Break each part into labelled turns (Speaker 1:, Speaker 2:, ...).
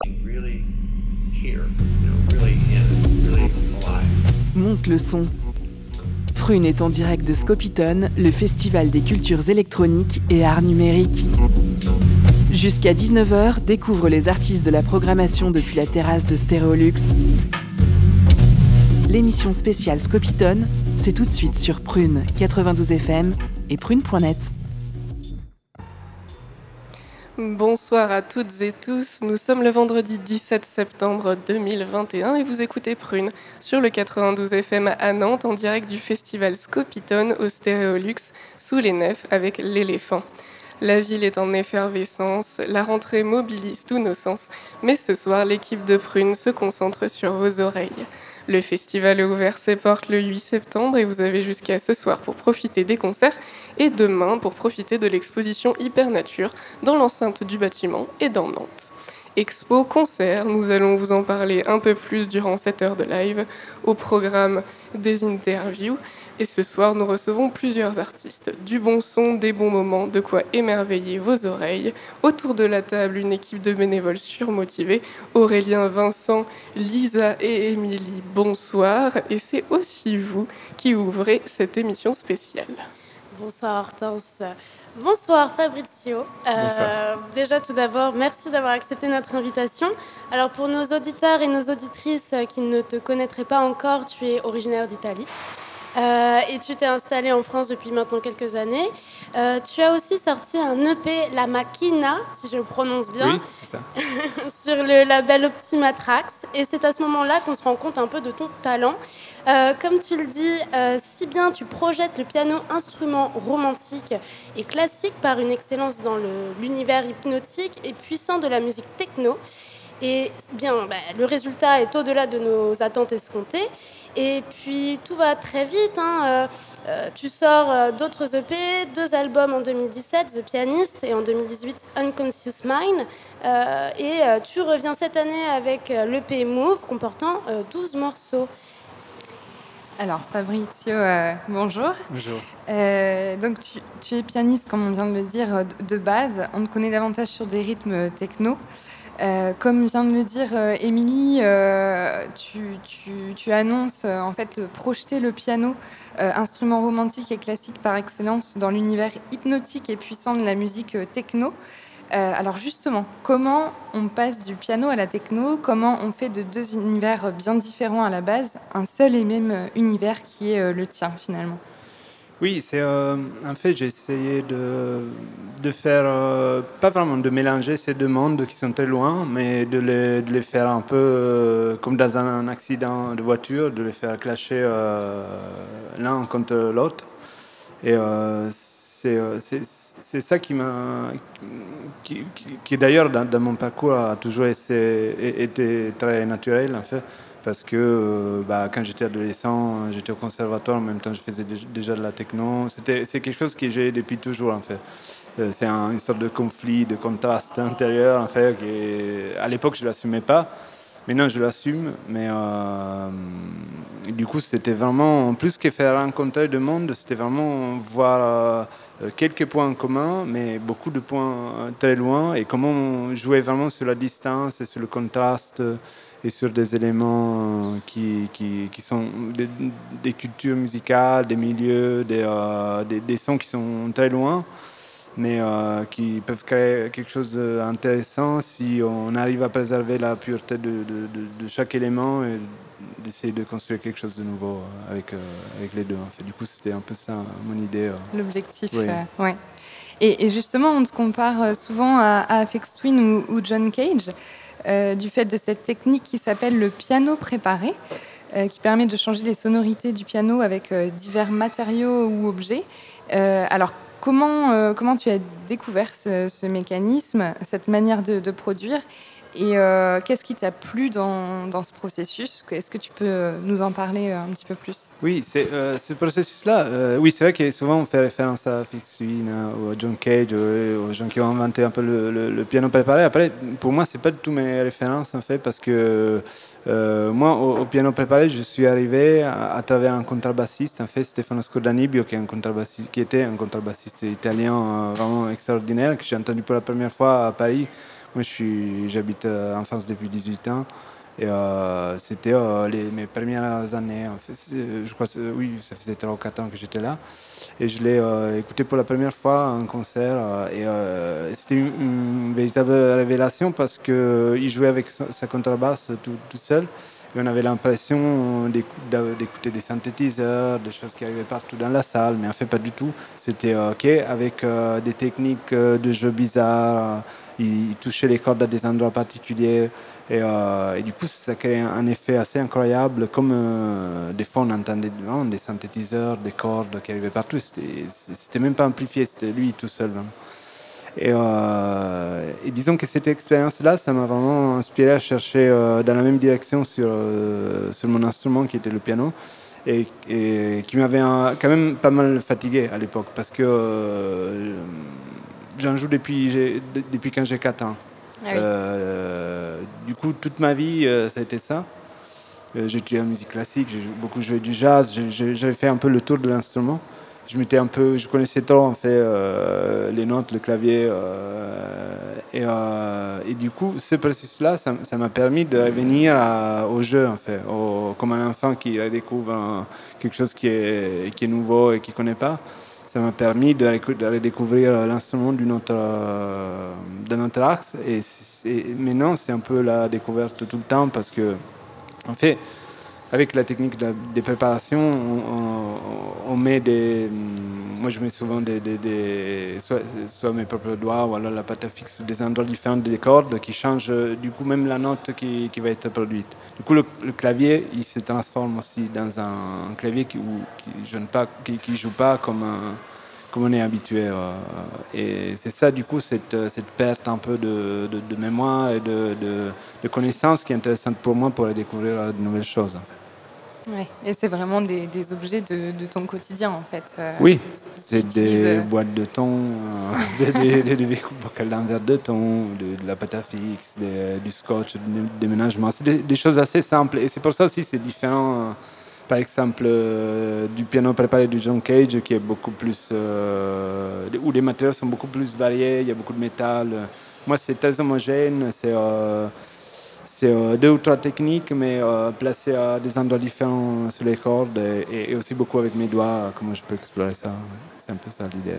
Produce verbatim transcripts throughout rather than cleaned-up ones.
Speaker 1: Really here, you know, really in, really alive.
Speaker 2: Monte le son. Prune est en direct de Scopitone, le festival des cultures électroniques et arts numériques. Jusqu'à dix-neuf heures, découvre les artistes de la programmation depuis la terrasse de Stéréolux. L'émission spéciale Scopitone, c'est tout de suite sur Prune quatre-vingt-douze F M et prune point net.
Speaker 3: Bonsoir à toutes et tous, nous sommes le vendredi dix-sept septembre deux mille vingt et un et vous écoutez Prune sur le quatre-vingt-douze F M à Nantes en direct du festival Scopitone au Stéréolux sous les nefs avec l'éléphant. La ville est en effervescence, la rentrée mobilise tous nos sens, mais ce soir l'équipe de Prune se concentre sur vos oreilles. Le festival a ouvert ses portes le huit septembre et vous avez jusqu'à ce soir pour profiter des concerts et demain pour profiter de l'exposition Hypernature dans l'enceinte du bâtiment et dans Nantes. Expo, concert, nous allons vous en parler un peu plus durant cette heure de live, au programme des interviews. Et ce soir, nous recevons plusieurs artistes. Du bon son, des bons moments, de quoi émerveiller vos oreilles. Autour de la table, une équipe de bénévoles surmotivés. Aurélien, Vincent, Lisa et Émilie, bonsoir. Et c'est aussi vous qui ouvrez cette émission spéciale.
Speaker 4: Bonsoir Hortense. Bonsoir Fabrizio. Euh,
Speaker 5: Bonsoir.
Speaker 4: Déjà tout d'abord, merci d'avoir accepté notre invitation. Alors pour nos auditeurs et nos auditrices qui ne te connaîtraient pas encore, tu es originaire d'Italie. Euh, et tu t'es installé en France depuis maintenant quelques années. Euh, tu as aussi sorti un E P, La Machina, si je le prononce bien,
Speaker 5: oui, c'est ça.
Speaker 4: sur le label Optima Trax. Et c'est à ce moment-là qu'on se rend compte un peu de ton talent. Euh, comme tu le dis, euh, si bien tu projettes le piano instrument romantique et classique par une excellence dans le, l'univers hypnotique et puissant de la musique techno. Et bien, bah, le résultat est au-delà de nos attentes escomptées. Et puis, tout va très vite. Hein. Euh, euh, tu sors euh, d'autres E P, deux albums en deux mille dix-sept, The Pianist, et en deux mille dix-huit, Unconscious Mind. Euh, et euh, tu reviens cette année avec euh, l'E P Move, comportant euh, douze morceaux.
Speaker 6: Alors, Fabrizio, euh, bonjour.
Speaker 5: Bonjour.
Speaker 6: Euh, donc, tu, tu es pianiste, comme on vient de le dire, de, de base. On te connaît davantage sur des rythmes techno. Euh, comme vient de le dire euh, Émilie, euh, tu, tu, tu annonces euh, en fait le, projeter le piano, euh, instrument romantique et classique par excellence, dans l'univers hypnotique et puissant de la musique euh, techno. Euh, alors justement, comment on passe du piano à la techno? Comment on fait de deux univers bien différents à la base un seul et même univers qui est euh, le tien finalement?
Speaker 5: Oui, c'est euh, en fait j'ai essayé de, de faire, euh, pas vraiment de mélanger ces deux mondes qui sont très loin, mais de les, de les faire un peu euh, comme dans un, un accident de voiture, de les faire clasher euh, l'un contre l'autre. Et euh, c'est, euh, c'est, c'est ça qui m'a, qui, qui, qui d'ailleurs dans, dans mon parcours a toujours été, été très naturel en fait. Parce que euh, bah, quand j'étais adolescent, j'étais au conservatoire, en même temps je faisais déjà de la techno. C'était, c'est quelque chose que j'ai depuis toujours en fait. Euh, c'est un, une sorte de conflit, de contraste intérieur en fait. Qui, à l'époque je ne l'assumais pas, maintenant je l'assume. Mais euh, du coup c'était vraiment, plus que faire rencontrer le monde, c'était vraiment voir euh, quelques points en commun, mais beaucoup de points très loin. Et comment jouer vraiment sur la distance et sur le contraste. Et sur des éléments qui, qui, qui sont des, des cultures musicales, des milieux, des, euh, des, des sons qui sont très loin, mais euh, qui peuvent créer quelque chose d'intéressant si on arrive à préserver la pureté de, de, de, de chaque élément et d'essayer de construire quelque chose de nouveau avec, euh, avec les deux. En fait. Du coup, c'était un peu ça mon idée. Euh.
Speaker 6: L'objectif,
Speaker 5: oui.
Speaker 6: euh, ouais. Et, et justement, on te compare souvent à, à Aphex Twin ou, ou John Cage. Euh, du fait de cette technique qui s'appelle le piano préparé, euh, qui permet de changer les sonorités du piano avec euh, divers matériaux ou objets. Euh, alors, comment, euh, comment tu as découvert ce, ce mécanisme, cette manière de, de produire, et euh, qu'est-ce qui t'a plu dans, dans ce processus? Est-ce que tu peux nous en parler un petit peu plus?
Speaker 5: Oui, c'est, euh, ce processus-là, euh, oui, c'est vrai que souvent on fait référence à Aphex Twin ou à John Cage, ou aux gens qui ont inventé un peu le, le, le piano préparé. Après, pour moi, c'est pas du tout mes références en fait, parce que euh, moi, au, au piano préparé, je suis arrivé à, à travers un contrebassiste, en fait, Stefano Scordanibio, qui, est un contrebassiste, qui était un contrebassiste italien euh, vraiment extraordinaire, que j'ai entendu pour la première fois à Paris, Moi, je suis, j'habite euh, en France depuis dix-huit ans. Et euh, c'était euh, les, mes premières années. En fait, c'est- je crois, que oui, ça faisait trois ou quatre ans que j'étais là. Et je l'ai euh, écouté pour la première fois en concert. euh, et euh, c'était une, une véritable révélation parce qu'il jouait avec sa, sa contrebasse tout, tout seul. Et on avait l'impression d'écou- d'a- d'écouter des synthétiseurs, des choses qui arrivaient partout dans la salle, mais en fait pas du tout. C'était euh, OK avec euh, des techniques euh, de jeu bizarres. euh, il, il touchait les cordes à des endroits particuliers. Et, euh, et du coup, ça crée un, un effet assez incroyable. Comme euh, des fois, on entendait vraiment des synthétiseurs, des cordes qui arrivaient partout. C'était, c'était même pas amplifié, c'était lui tout seul. Vraiment. Et, euh, et disons que cette expérience-là, ça m'a vraiment inspiré à chercher euh, dans la même direction sur, euh, sur mon instrument qui était le piano. Et, et qui m'avait euh, quand même pas mal fatigué à l'époque parce que euh, j'en joue depuis, j'ai- de- depuis quand j'ai quatre ans.
Speaker 6: Ah oui.
Speaker 5: Euh, du coup, toute ma vie, euh, ça a été ça. Euh, j'ai étudié la musique classique, j'ai jou- beaucoup joué du jazz, j'ai- j'ai- j'avais fait un peu le tour de l'instrument. Je m'étais un peu, je connaissais trop en fait euh, les notes, le clavier, euh, et, euh, et du coup, ce processus-là, ça ça m'a permis de revenir à- au jeu en fait, au- comme un enfant qui redécouvre un- quelque chose qui est, qui est nouveau et qui ne connaît pas. Ça m'a permis de, récou- de redécouvrir l'instrument d'une autre, euh, d'un autre axe. Et c'est- maintenant, c'est un peu la découverte tout le temps parce que, en fait, avec la technique de, des préparations, on, on- on met des. Moi, je mets souvent des, des- des- soit, soit mes propres doigts ou alors la pâte à fixe, des endroits différents des cordes qui changent euh, du coup même la note qui, qui va être produite. Du coup, le, le clavier, il se transforme aussi dans un, un clavier qui, où- qui, joue pas, qui, qui joue pas comme un- comme on est habitué. euh, et c'est ça, du coup, cette, cette perte un peu de, de- de mémoire et de, de, de connaissances qui est intéressante pour moi pour découvrir euh, de nouvelles choses.
Speaker 6: Ouais. Et c'est vraiment des, des objets de, de ton quotidien, en fait. euh,
Speaker 5: Oui,
Speaker 6: que tu
Speaker 5: c'est
Speaker 6: utilises,
Speaker 5: des
Speaker 6: euh,
Speaker 5: boîtes de thon, euh, des, des, des, des bocaux d'envers de thon, de, de la pâte à fixe, des- du scotch, du déménagement. C'est des, des choses assez simples. Et c'est pour ça aussi c'est différent, euh, par exemple, euh, du piano préparé du John Cage, qui est beaucoup plus... euh, où les matériaux sont beaucoup plus variés, il y a beaucoup de métal. Moi, c'est très homogène, c'est... euh, c'est euh, deux ou trois techniques, mais euh, placées à des endroits différents sur les cordes et, et aussi beaucoup avec mes doigts, euh, comment je peux explorer ça. C'est un peu ça l'idée.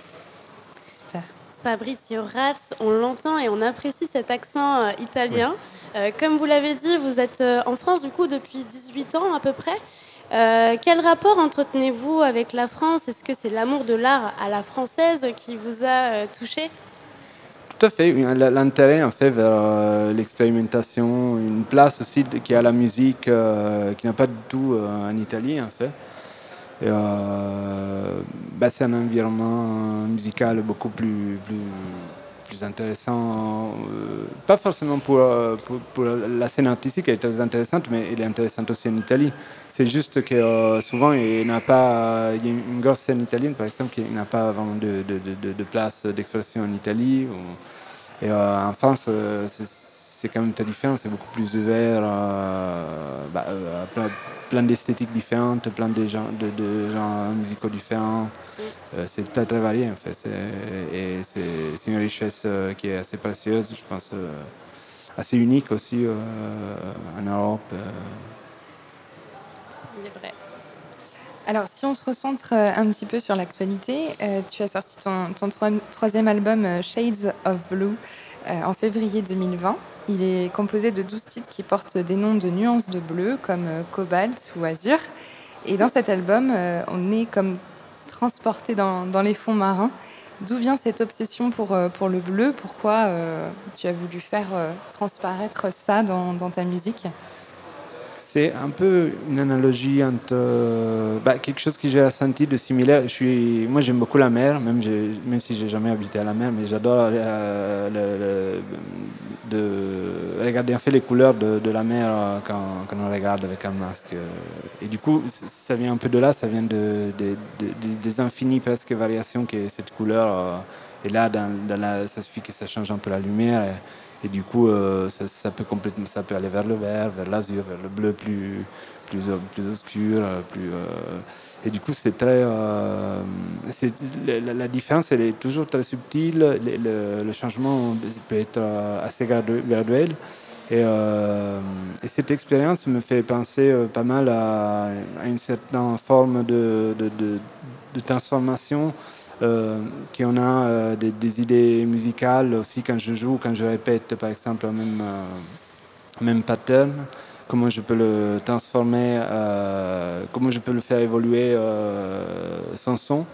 Speaker 6: super.
Speaker 4: Fabrizio Ratz, on l'entend et on apprécie cet accent euh, italien. Euh, comme vous l'avez dit, vous êtes euh, en France du coup depuis dix-huit ans à peu près. Euh, quel rapport entretenez-vous avec la France? Est-ce que c'est l'amour de l'art à la française qui vous a euh, touché?
Speaker 5: Tout à fait, oui, l- l'intérêt en fait vers euh, l'expérimentation, une place aussi de- qui a la musique euh, qui n'a pas du tout euh, en Italie en fait. Et, euh, bah, c'est un environnement musical beaucoup plus, plus, plus intéressant, euh, pas forcément pour, euh, pour, pour la scène artistique, elle est très intéressante, mais elle est intéressante aussi en Italie. C'est juste que euh, souvent il n'a pas, il y a une grosse scène italienne par exemple qui n'a pas vraiment de, de, de, de place d'expression en Italie. Ou, et euh, en France, euh, c'est, c'est quand même très différent, c'est beaucoup plus ouvert, euh, bah, euh, à plein, plein d'esthétiques différentes, plein de genres, de, de genres musicaux différents. Euh, c'est très très varié en fait. C'est, et c'est, c'est une richesse euh, qui est assez précieuse, je pense, euh, assez unique aussi euh, en Europe. euh.
Speaker 4: Il est vrai.
Speaker 6: Alors, si on se recentre euh, un petit peu sur l'actualité, euh, tu as sorti ton, ton troi- troisième album euh, Shades of Blue euh, en février deux mille vingt. Il est composé de douze titres qui portent des noms de nuances de bleu comme euh, cobalt ou azur. Et dans cet album, euh, on est comme transporté dans, dans les fonds marins. D'où vient cette obsession pour, euh, pour le bleu? Pourquoi euh, tu as voulu faire euh, transparaître ça dans, dans ta musique?
Speaker 5: C'est un peu une analogie entre euh, bah, quelque chose que j'ai ressenti de similaire. Je suis, moi, j'aime beaucoup la mer, même, j'ai- même si j'ai jamais habité à la mer, mais j'adore euh, le- le- de regarder en fait les couleurs de, de la mer euh, quand, quand on regarde avec un masque. Et du coup, c- ça vient un peu de là, ça vient de, de- de- de- des infinies presque variations que cette couleur. euh, et là, dans, dans la, ça suffit que ça change un peu la lumière. Et, Et du coup, euh, ça, ça peut complètement, ça peut aller vers le vert, vers l'azur, vers le bleu plus, plus, plus obscur, plus. Euh, et du coup, c'est très. Euh, c'est, la, la différence, elle est toujours très subtile. Le, le, le changement peut être assez graduel. Et, euh, et cette expérience me fait penser euh, pas mal à, à une certaine forme de, de, de, de transformation. Euh, qu'on a euh, des, des idées musicales aussi quand je joue, quand je répète par exemple un même, euh, même pattern, comment je peux le transformer, euh, comment je peux le faire évoluer euh, sans son.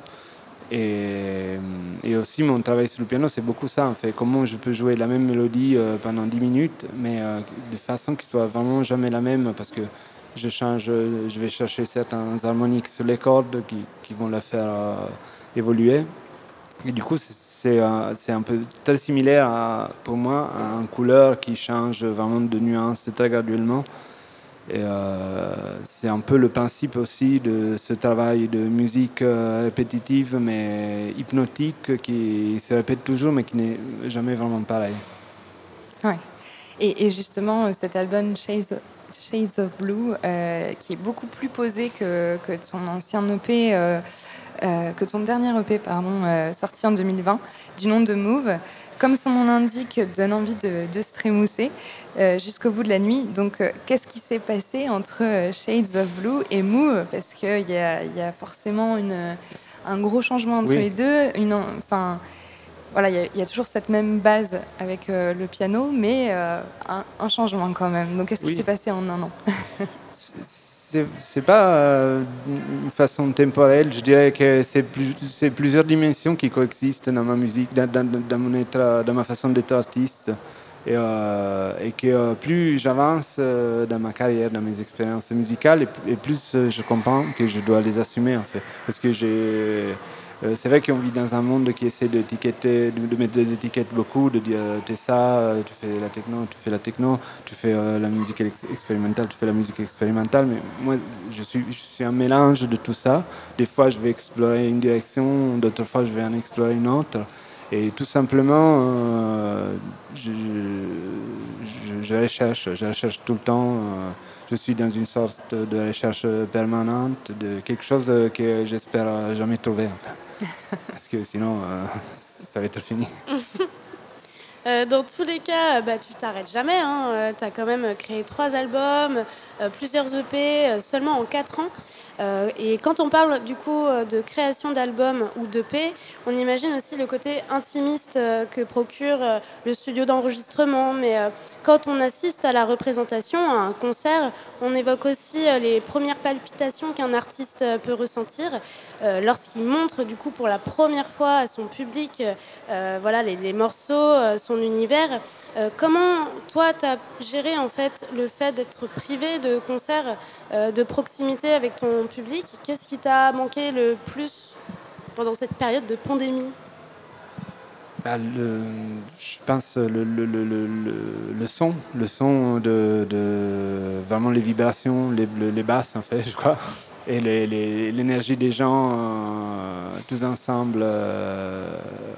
Speaker 5: Et, et aussi mon travail sur le piano, c'est beaucoup ça en fait, comment je peux jouer la même mélodie euh, pendant dix minutes, mais euh, de façon qui soit vraiment jamais la même, parce que je change, je vais chercher certains harmoniques sur les cordes qui, qui vont la faire euh, évoluer. Et du coup, c'est, c'est, euh, c'est un peu très similaire à, pour moi à une couleur qui change vraiment de nuances très graduellement. Et euh, c'est un peu le principe aussi de ce travail de musique euh, répétitive mais hypnotique qui se répète toujours mais qui n'est jamais vraiment pareil.
Speaker 6: Ouais. Et, et justement, cet album Shades, Shades of Blue, euh, qui est beaucoup plus posé que, que ton ancien E P, euh, euh, que ton dernier E P, pardon, euh, sorti en deux mille vingt, du nom de Move, comme son nom l'indique, donne envie de, de se trémousser euh, jusqu'au bout de la nuit. Donc, euh, qu'est-ce qui s'est passé entre euh, Shades of Blue et Move? Parce qu'il y a, y a forcément une, un gros changement entre
Speaker 5: Oui.
Speaker 6: les deux. Une, enfin, voilà, il y, y a toujours cette même base avec euh, le piano, mais euh, un, un changement quand même. Donc, qu'est-ce
Speaker 5: Oui.
Speaker 6: qui s'est passé en un an?
Speaker 5: C'est, c'est pas euh, une façon temporelle, je dirais que c'est, plus, c'est plusieurs dimensions qui coexistent dans ma musique, dans, dans, dans, mon être, dans ma façon d'être artiste. Et, euh, et que euh, plus j'avance euh, dans ma carrière, dans mes expériences musicales, et, et plus euh, je comprends que je dois les assumer en fait. Parce que j'ai... Euh, c'est vrai qu'on vit dans un monde qui essaie d'étiqueter, de, de mettre des étiquettes beaucoup, de dire euh, t'es ça, euh, tu fais la techno, tu fais la techno, tu fais euh, la musique ex- expérimentale, tu fais la musique expérimentale. Mais moi, je suis, je suis un mélange de tout ça. Des fois, je vais explorer une direction, d'autres fois, je vais en explorer une autre. Et tout simplement, euh, je, je, je recherche, je recherche tout le temps. Euh, je suis dans une sorte de recherche permanente de quelque chose que j'espère jamais trouver. Enfin. Parce que sinon, euh, ça va être fini.
Speaker 4: Euh, dans tous les cas, bah, tu t'arrêtes jamais. Hein. Euh, tu as quand même créé trois albums, euh, plusieurs E P, euh, seulement en quatre ans. Euh, et quand on parle du coup de création d'albums ou d'E P, on imagine aussi le côté intimiste euh, que procure euh, le studio d'enregistrement. Mais euh, quand on assiste à la représentation, à un concert, on évoque aussi euh, les premières palpitations qu'un artiste euh, peut ressentir euh, lorsqu'il montre du coup pour la première fois à son public euh, voilà, les, les morceaux, euh, son univers. Euh, comment toi, tu as géré en fait, le fait d'être privé de concerts euh, de proximité avec ton public? Qu'est-ce qui t'a manqué le plus pendant cette période de pandémie?
Speaker 5: Bah, le, je pense le, le, le, le, le son, le son de, de vraiment les vibrations, les, les basses en fait, je crois, et les, les, l'énergie des gens euh, tous ensemble euh,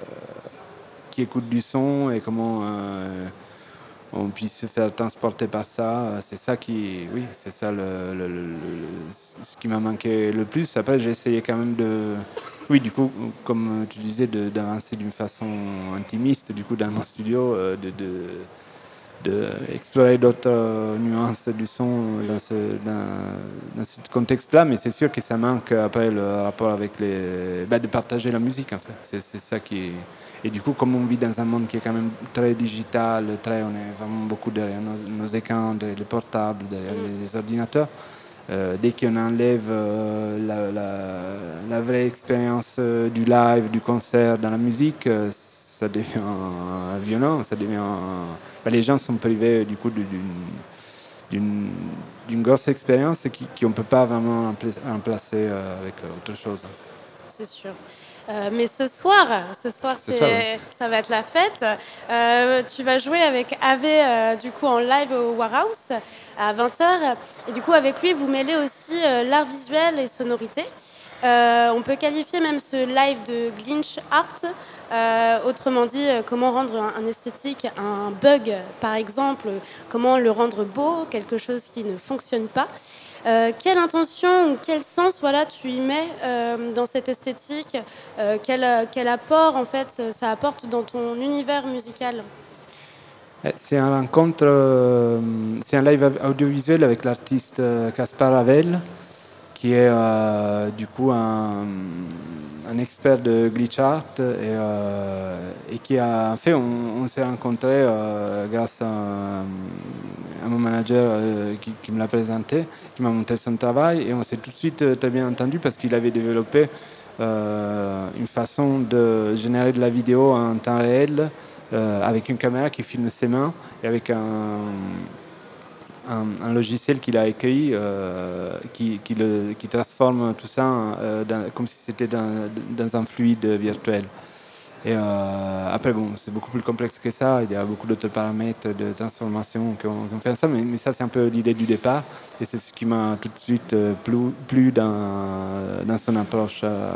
Speaker 5: qui écoutent du son et comment euh, on puisse se faire transporter par ça, c'est ça qui, oui, c'est ça le, le, le, le, ce qui m'a manqué le plus. Après, j'ai essayé quand même de, oui, du coup, comme tu disais, de, d'avancer d'une façon intimiste, du coup, dans mon studio, euh, de, de, de explorer d'autres euh, nuances du son dans ce, dans, dans ce contexte-là, mais c'est sûr que ça manque après le rapport avec les, bah, de partager la musique, en fait. C'est, c'est ça qui. Et du coup, comme on vit dans un monde qui est quand même très digital, très, on est vraiment beaucoup derrière nos, nos écrans, derrière les portables, derrière les, les ordinateurs, euh, dès qu'on enlève euh, la, la, la vraie expérience euh, du live, du concert dans la musique, euh, ça devient euh, violent, ça devient... Euh, bah, les gens sont privés du coup d'une, d'une, d'une grosse expérience qui, qu'on ne peut pas vraiment remplacer euh, avec autre chose.
Speaker 4: C'est sûr. Euh, mais ce soir, ce soir c'est,
Speaker 5: c'est ça, oui.
Speaker 4: ça va être la fête. Euh, tu vas jouer avec Ave euh, du coup en live au Warhouse à vingt heures. Et du coup avec lui, vous mêlez aussi euh, l'art visuel et sonorité. Euh, on peut qualifier même ce live de glitch art. Euh, autrement dit, euh, comment rendre un, un esthétique, un bug par exemple, comment le rendre beau, quelque chose qui ne fonctionne pas. Euh, quelle intention ou quel sens voilà, tu y mets euh, dans cette esthétique, euh, quel, quel apport en fait, ça apporte dans ton univers musical?
Speaker 5: C'est un rencontre, euh, c'est un live audiovisuel avec l'artiste Caspar Havel, qui est euh, du coup un, un expert de glitch art et, euh, et qui a en fait, on, on s'est rencontrés euh, grâce à, à mon manager euh, qui, qui me l'a présenté, qui m'a montré son travail, et on s'est tout de suite très bien entendu parce qu'il avait développé euh, une façon de générer de la vidéo en temps réel. Euh, avec une caméra qui filme ses mains et avec un, un, un logiciel qu'il a écrit euh, qui, qui, le, qui transforme tout ça euh, dans, comme si c'était dans, dans un fluide virtuel. Et euh, après, bon, c'est beaucoup plus complexe que ça. Il y a beaucoup d'autres paramètres de transformation qu'on, qu'on fait ensemble. Mais, mais ça, c'est un peu l'idée du départ. Et c'est ce qui m'a tout de suite plu, plu dans, dans son approche euh,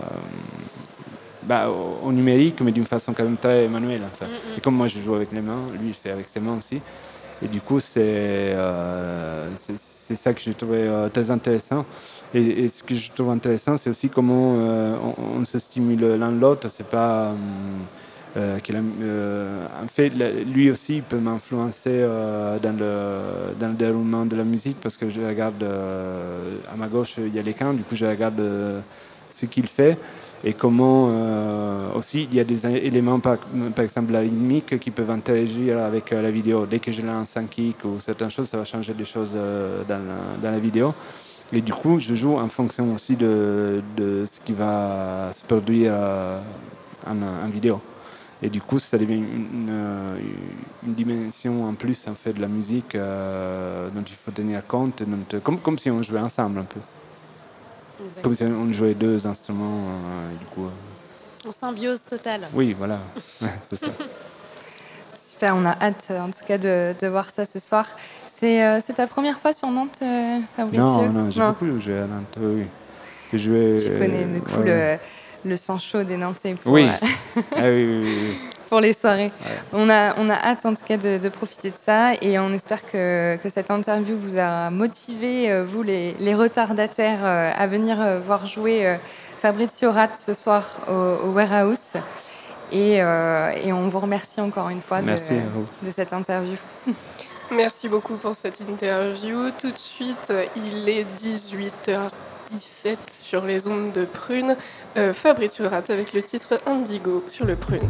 Speaker 5: bah, au, au numérique, mais d'une façon quand même très manuelle. En fait. Mm-hmm. Et comme moi, je joue avec les mains, lui, il fait avec ses mains aussi. Et du coup, c'est, euh, c'est, c'est ça que j'ai trouvé euh, très intéressant. Et, et ce que je trouve intéressant, c'est aussi comment euh, on, on se stimule l'un l'autre. C'est pas euh, qu'il a, euh, en fait, lui aussi, il peut m'influencer euh, dans le dans le déroulement de la musique parce que je regarde euh, à ma gauche, il y a l'écran. Du coup, je regarde euh, ce qu'il fait et comment euh, aussi il y a des éléments, par, par exemple la rythmique, qui peuvent interagir avec euh, la vidéo. Dès que je lance un kick ou certaines choses, ça va changer des choses euh, dans la, dans la vidéo. Et du coup, je joue en fonction aussi de, de ce qui va se produire euh, en, en vidéo. Et du coup, ça devient une, une, une dimension en plus en fait, de la musique euh, dont il faut tenir compte, dont, comme, comme si on jouait ensemble un peu. Exactement. Comme si on jouait deux instruments. Euh, du coup, euh...
Speaker 4: En symbiose totale.
Speaker 5: Oui, voilà, c'est ça.
Speaker 6: Super, on a hâte en tout cas de, de voir ça ce soir. C'est, euh, c'est ta première fois sur Nantes, euh, Fabrizio?
Speaker 5: Non, non, j'ai non. beaucoup joué à Nantes, oui. J'ai joué,
Speaker 6: tu connais du coup ouais. le, le sang chaud des Nantais pour,
Speaker 5: oui.
Speaker 6: euh,
Speaker 5: ah, oui, oui, oui, oui.
Speaker 6: pour les soirées.
Speaker 5: Ouais.
Speaker 6: On, a, on a hâte en tout cas de, de profiter de ça et on espère que, que cette interview vous a motivé, euh, vous les, les retardataires, euh, à venir euh, voir jouer euh, Fabrizio Rat ce soir au, au Warehouse. Et, euh, et on vous remercie encore une fois de, de cette interview.
Speaker 3: Merci beaucoup pour cette interview. Tout de suite, il est dix-huit heures dix-sept sur les ondes de Prune. Euh, Fabrizio Rat avec le titre Indigo sur le Prune.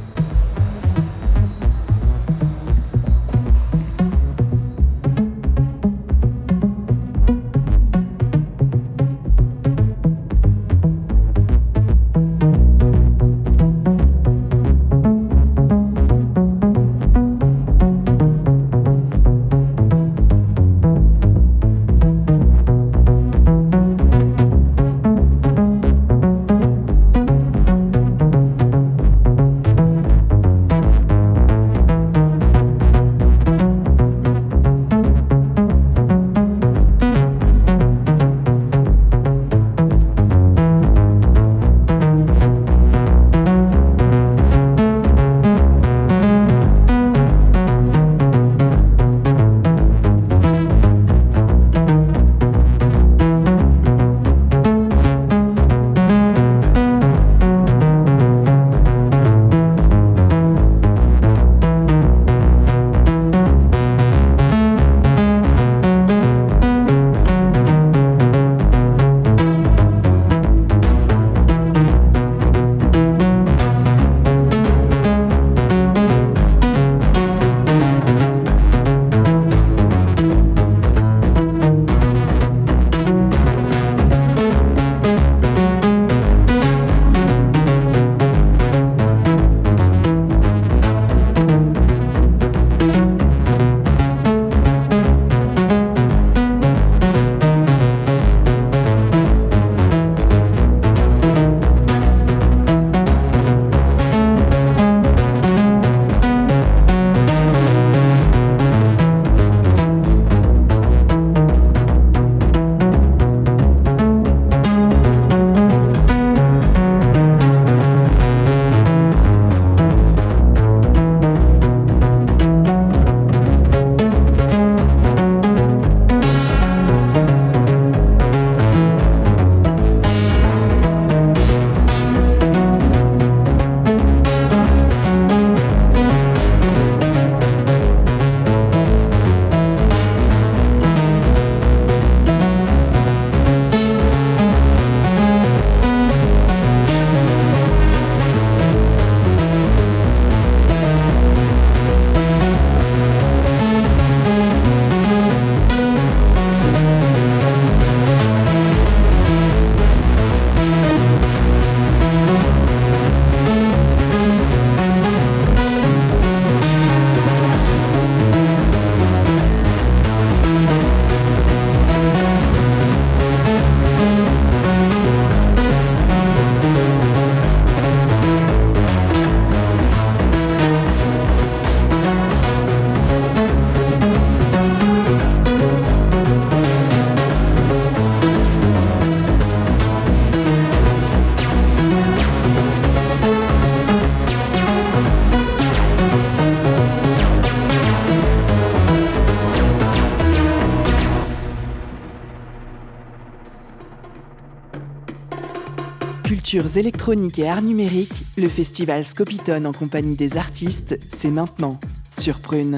Speaker 2: cultures électroniques et arts numériques, le festival Scopitone en compagnie des artistes, c'est maintenant, sur Prune.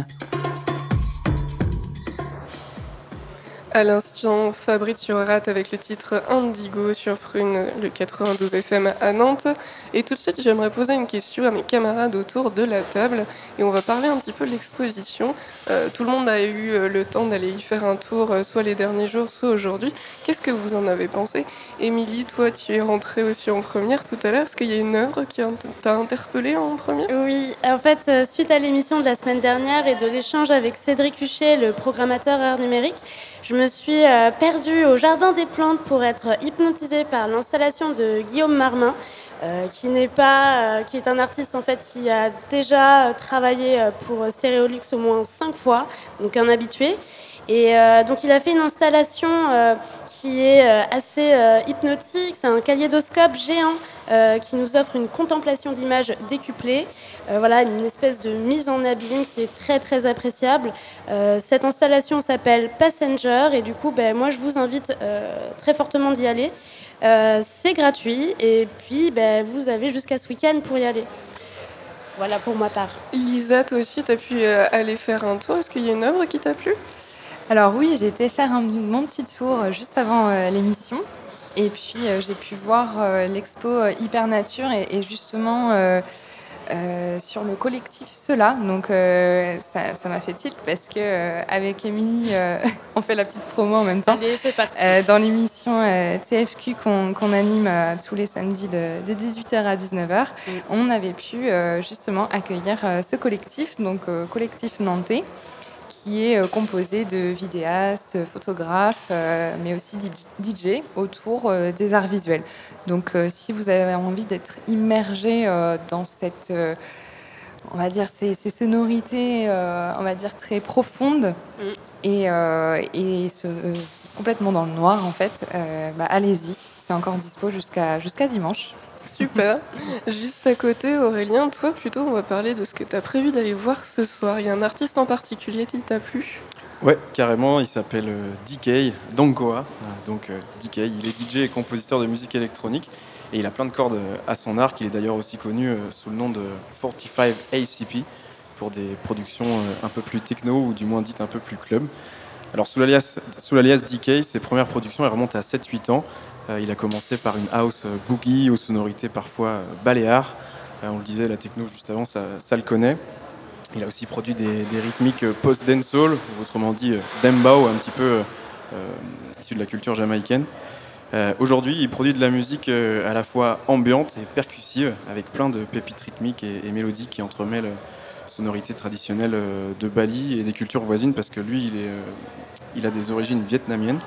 Speaker 3: À l'instant, Fabrizio Rat avec le titre Indigo sur Prune, le quatre-vingt-douze F M à Nantes. Et tout de suite, j'aimerais poser une question à mes camarades autour de la table. Et on va parler un petit peu de l'exposition. Euh, tout le monde a eu euh, le temps d'aller y faire un tour, euh, soit les derniers jours, soit aujourd'hui. Qu'est-ce que vous en avez pensé ? Émilie, toi, tu es rentrée aussi en première tout à l'heure. Est-ce qu'il y a une œuvre qui t'a interpellée en première ?
Speaker 4: Oui, en fait, euh, suite à l'émission de la semaine dernière et de l'échange avec Cédric Huchet, le programmateur art numérique, je me suis euh, perdue au Jardin des Plantes pour être hypnotisée par l'installation de Guillaume Marmin, euh, qui n'est pas, euh, qui est un artiste en fait qui a déjà travaillé pour Stéréolux au moins cinq fois, donc un habitué. Et euh, donc il a fait une installation euh, qui est euh, assez euh, hypnotique. C'est un kaléidoscope géant euh, qui nous offre une contemplation d'images décuplées. Euh, voilà, une espèce de mise en abîme qui est très très appréciable. Euh, cette installation s'appelle Passenger et du coup, ben, moi je vous invite euh, très fortement d'y aller. Euh, c'est gratuit et puis ben, vous avez jusqu'à ce week-end pour y aller. Voilà pour ma part.
Speaker 3: Lisa, toi aussi, tu as pu euh, aller faire un tour. Est-ce qu'il y a une œuvre qui t'a plu ?
Speaker 6: Alors oui, j'ai été faire un, mon petit tour euh, juste avant euh, l'émission. Et puis euh, j'ai pu voir euh, l'expo euh, Hyper Nature et, et justement euh, euh, sur le collectif Cela. Donc euh, ça, ça m'a fait tilt parce que euh, avec Émilie, euh, on fait la petite promo en même temps.
Speaker 4: Allez, c'est parti.
Speaker 6: Euh, dans l'émission euh, T F Q qu'on, qu'on anime euh, tous les samedis de, de dix-huit heures à dix-neuf heures, mm. on avait pu euh, justement accueillir euh, ce collectif, donc euh, collectif nantais, qui est euh, composé de vidéastes, photographes, euh, mais aussi D J autour euh, des arts visuels. Donc euh, si vous avez envie d'être immergé euh, dans cette, euh, on va dire, ces, ces sonorités, euh, on va dire, très profondes, mm. et, euh, et ce, euh, complètement dans le noir, en fait, euh, bah, allez-y. C'est encore dispo jusqu'à, jusqu'à dimanche.
Speaker 3: Super. Juste à côté, Aurélien, toi plutôt, on va parler de ce que tu as prévu d'aller voir ce soir. Il y a un artiste en particulier qui t'a plu ?
Speaker 7: Ouais, carrément, il s'appelle euh, D K, Dongoa. Donc euh, D K, il est D J et compositeur de musique électronique et il a plein de cordes à son arc. Il est d'ailleurs aussi connu euh, sous le nom de quarante-cinq A C P pour des productions euh, un peu plus techno ou du moins dites un peu plus club. Alors sous l'alias, sous l'alias D K, ses premières productions elles remontent à sept huit ans. Euh, il a commencé par une house euh, boogie aux sonorités parfois euh, baléares. Euh, on le disait, la techno juste avant, ça, ça le connaît. Il a aussi produit des, des rythmiques euh, post-dancehall, ou autrement dit euh, dembow, un petit peu euh, issu de la culture jamaïcaine. Euh, aujourd'hui, il produit de la musique euh, à la fois ambiante et percussive, avec plein de pépites rythmiques et, et mélodies qui entremêlent euh, sonorités traditionnelles euh, de Bali et des cultures voisines, parce que lui, il, est, euh, il a des origines vietnamiennes.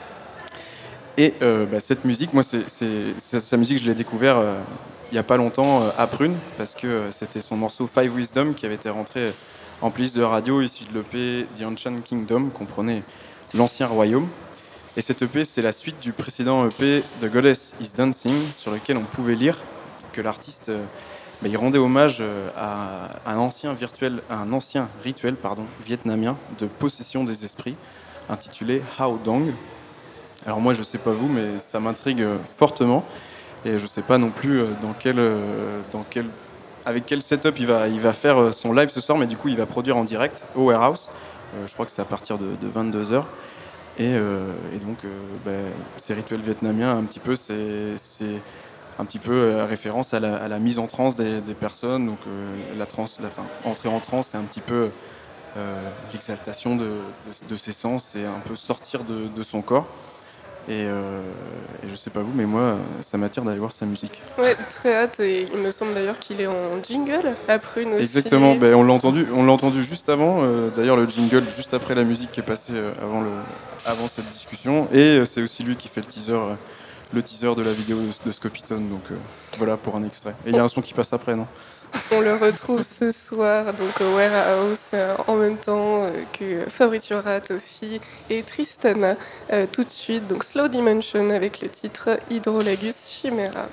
Speaker 7: Et euh, bah, cette musique, moi, c'est, c'est, c'est, sa musique, je l'ai découvert euh, il n'y a pas longtemps euh, à Prune, parce que euh, c'était son morceau Five Wisdom qui avait été rentré en playlist de radio issu de l'E P The Ancient Kingdom, comprenait l'ancien royaume. Et cet E P, c'est la suite du précédent E P The Goddess is Dancing, sur lequel on pouvait lire que l'artiste euh, bah, il rendait hommage euh, à, à un ancien, virtuel, à un ancien rituel pardon, vietnamien de possession des esprits, intitulé Hao Dong. Alors moi, je ne sais pas vous, mais ça m'intrigue fortement. Et je ne sais pas non plus dans quel, dans quel, avec quel setup il va, il va faire son live ce soir, mais du coup, il va produire en direct au Warehouse. Euh, je crois que c'est à partir de, de vingt-deux heures. Et, euh, et donc, euh, bah, ces rituels vietnamiens, un petit peu, c'est, c'est un petit peu euh, référence à la, à la mise en transe des, des personnes. Donc, euh, la transe, la fin, entrer en transe, c'est un petit peu euh, l'exaltation de, de, de ses sens et un peu sortir de, de son corps. Et, euh, et je sais pas vous, mais moi, ça m'attire d'aller voir sa musique.
Speaker 3: Ouais, très hâte. Et il me semble d'ailleurs qu'il est en jingle à Prune aussi.
Speaker 7: Exactement. Ben, on l'a entendu, on l'a entendu juste avant. Euh, d'ailleurs, le jingle juste après la musique qui est passée euh, avant le, avant cette discussion. Et euh, c'est aussi lui qui fait le teaser, euh, le teaser de la vidéo de, de Scopitone. Donc euh, voilà pour un extrait. Et il y a un son qui passe après, non ?
Speaker 3: On le retrouve ce soir donc au Warehouse euh, en même temps euh, que Fabrizio Rat aussi et Tristana euh, tout de suite. Donc Slow Dimension avec le titre Hydrolagus Chimera.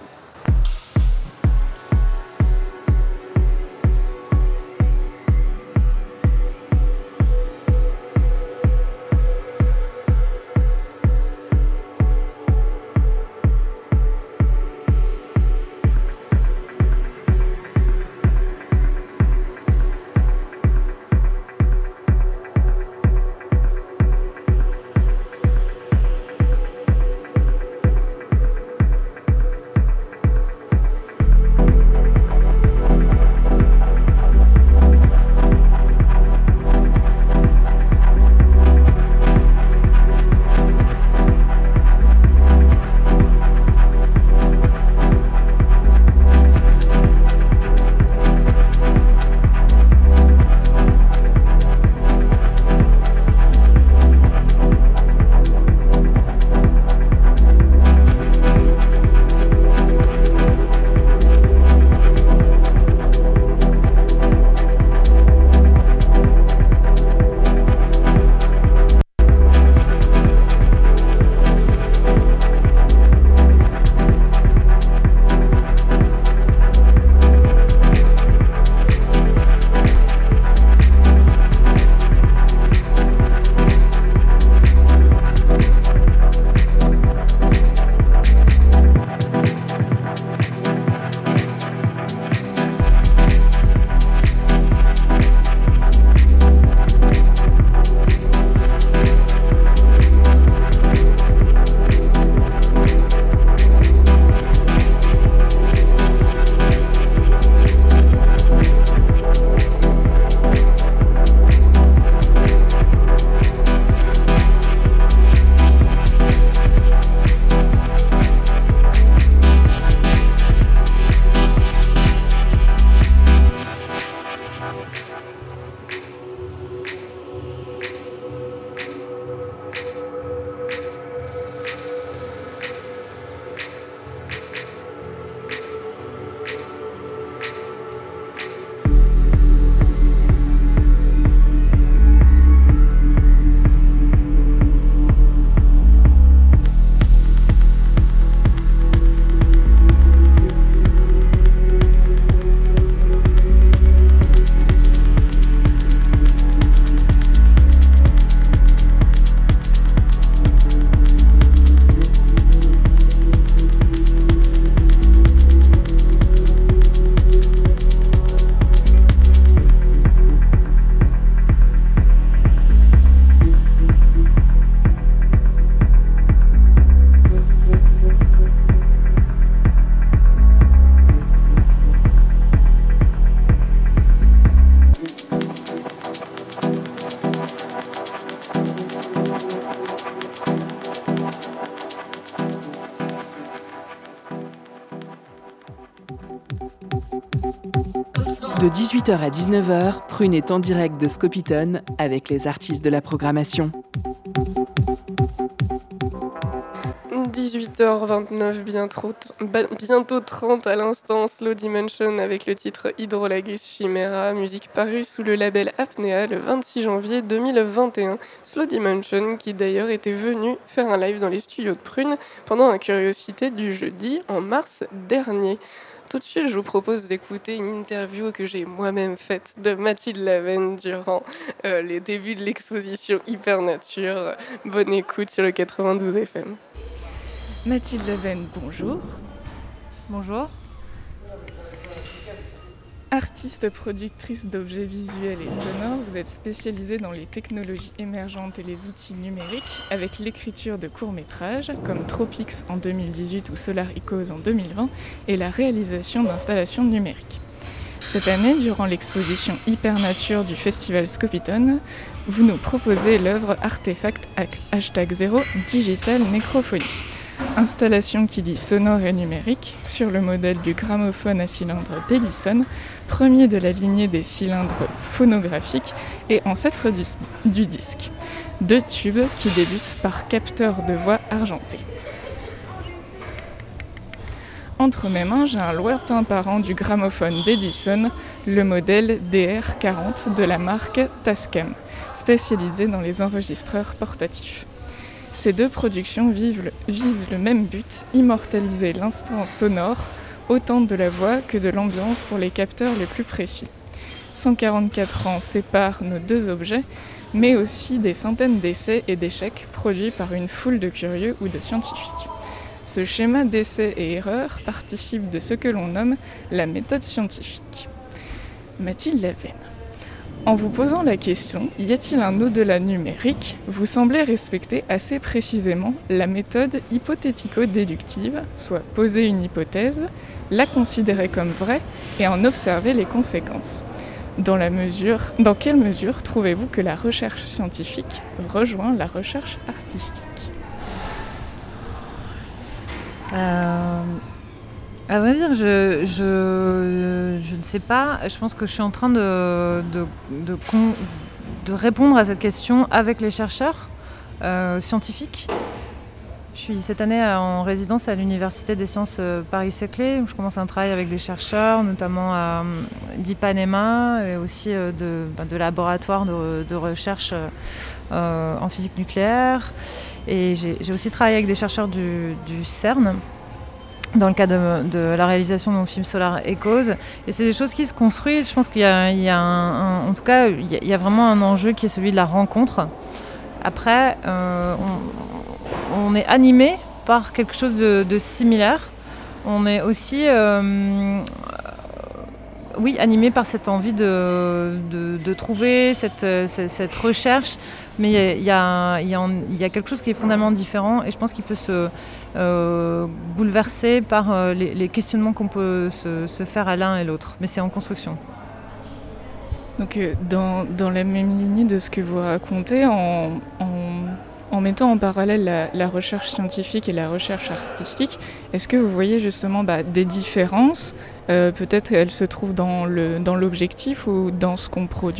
Speaker 2: De dix-huit heures à dix-neuf heures, Prune est en direct de Scopitone avec les artistes de la programmation.
Speaker 3: dix-huit heures vingt-neuf, bientôt, bientôt trente à l'instant, Slow Dimension avec le titre Hydrolagus Chimera, musique parue sous le label Apnea le vingt-six janvier deux mille vingt et un. Slow Dimension qui d'ailleurs était venu faire un live dans les studios de Prune pendant un Curiosité du jeudi en mars dernier. Tout de suite, je vous propose d'écouter une interview que j'ai moi-même faite de Mathilde Lavenne durant euh, les débuts de l'exposition Hypernature. Bonne écoute sur le quatre-vingt-douze F M. Mathilde Lavenne, bonjour.
Speaker 8: Bonjour.
Speaker 3: Artiste productrice d'objets visuels et sonores, vous êtes spécialisée dans les technologies émergentes et les outils numériques avec l'écriture de courts-métrages comme Tropics en deux mille dix-huit ou Solar Echoes en deux mille vingt et la réalisation d'installations numériques. Cette année, durant l'exposition Hypernature du festival Scopitone, vous nous proposez l'œuvre Artefact hashtag zéro Digital Nécrophonie. Installation qui lie sonore et numérique sur le modèle du gramophone à cylindre d'Edison, premier de la lignée des cylindres phonographiques et ancêtre du, du disque. Deux tubes qui débutent par capteur de voix argenté. Entre mes mains, j'ai un lointain parent du gramophone d'Edison, le modèle D R quarante de la marque Tascam, spécialisé dans les enregistreurs portatifs. Ces deux productions visent le même but, immortaliser l'instant sonore, autant de la voix que de l'ambiance pour les capteurs les plus précis. cent quarante-quatre ans séparent nos deux objets, mais aussi des centaines d'essais et d'échecs produits par une foule de curieux ou de scientifiques. Ce schéma d'essais et erreurs participe de ce que l'on nomme la méthode scientifique. Mathilde Lavenne. En vous posant la question, y a-t-il un au-delà numérique ? Vous semblez respecter assez précisément la méthode hypothético-déductive, soit poser une hypothèse, la considérer comme vraie et en observer les conséquences. Dans, la mesure, dans quelle mesure trouvez-vous que la recherche scientifique rejoint la recherche artistique ?
Speaker 8: Euh, à vrai dire, je, je, je ne sais pas. Je pense que je suis en train de, de, de, con, de répondre à cette question avec les chercheurs euh, scientifiques. Je suis cette année en résidence à l'Université des sciences Paris-Saclay, où je commence un travail avec des chercheurs, notamment à d'Ipanema et aussi de, de laboratoires de, de recherche euh, en physique nucléaire. Et j'ai, j'ai aussi travaillé avec des chercheurs du, du CERN dans le cadre de, de la réalisation de mon film Solar Echoes. Et c'est des choses qui se construisent. Je pense qu'il y a, il y a un, un, en tout cas, il y a, il y a vraiment un enjeu qui est celui de la rencontre. Après, euh, on, on est animé par quelque chose de, de similaire. On est aussi, euh, oui, animé par cette envie de, de, de trouver cette, cette, cette recherche. Mais il y a, il y, a, il y a quelque chose qui est fondamentalement différent et je pense qu'il peut se euh, bouleverser par euh, les, les questionnements qu'on peut se, se faire à l'un et l'autre. Mais c'est en construction.
Speaker 3: Donc euh, dans, dans la même lignée de ce que vous racontez, en, en, en mettant en parallèle la, la recherche scientifique et la recherche artistique, est-ce que vous voyez justement bah, des différences ? euh, Peut-être elles se trouvent dans, le, dans l'objectif ou dans ce qu'on produit ?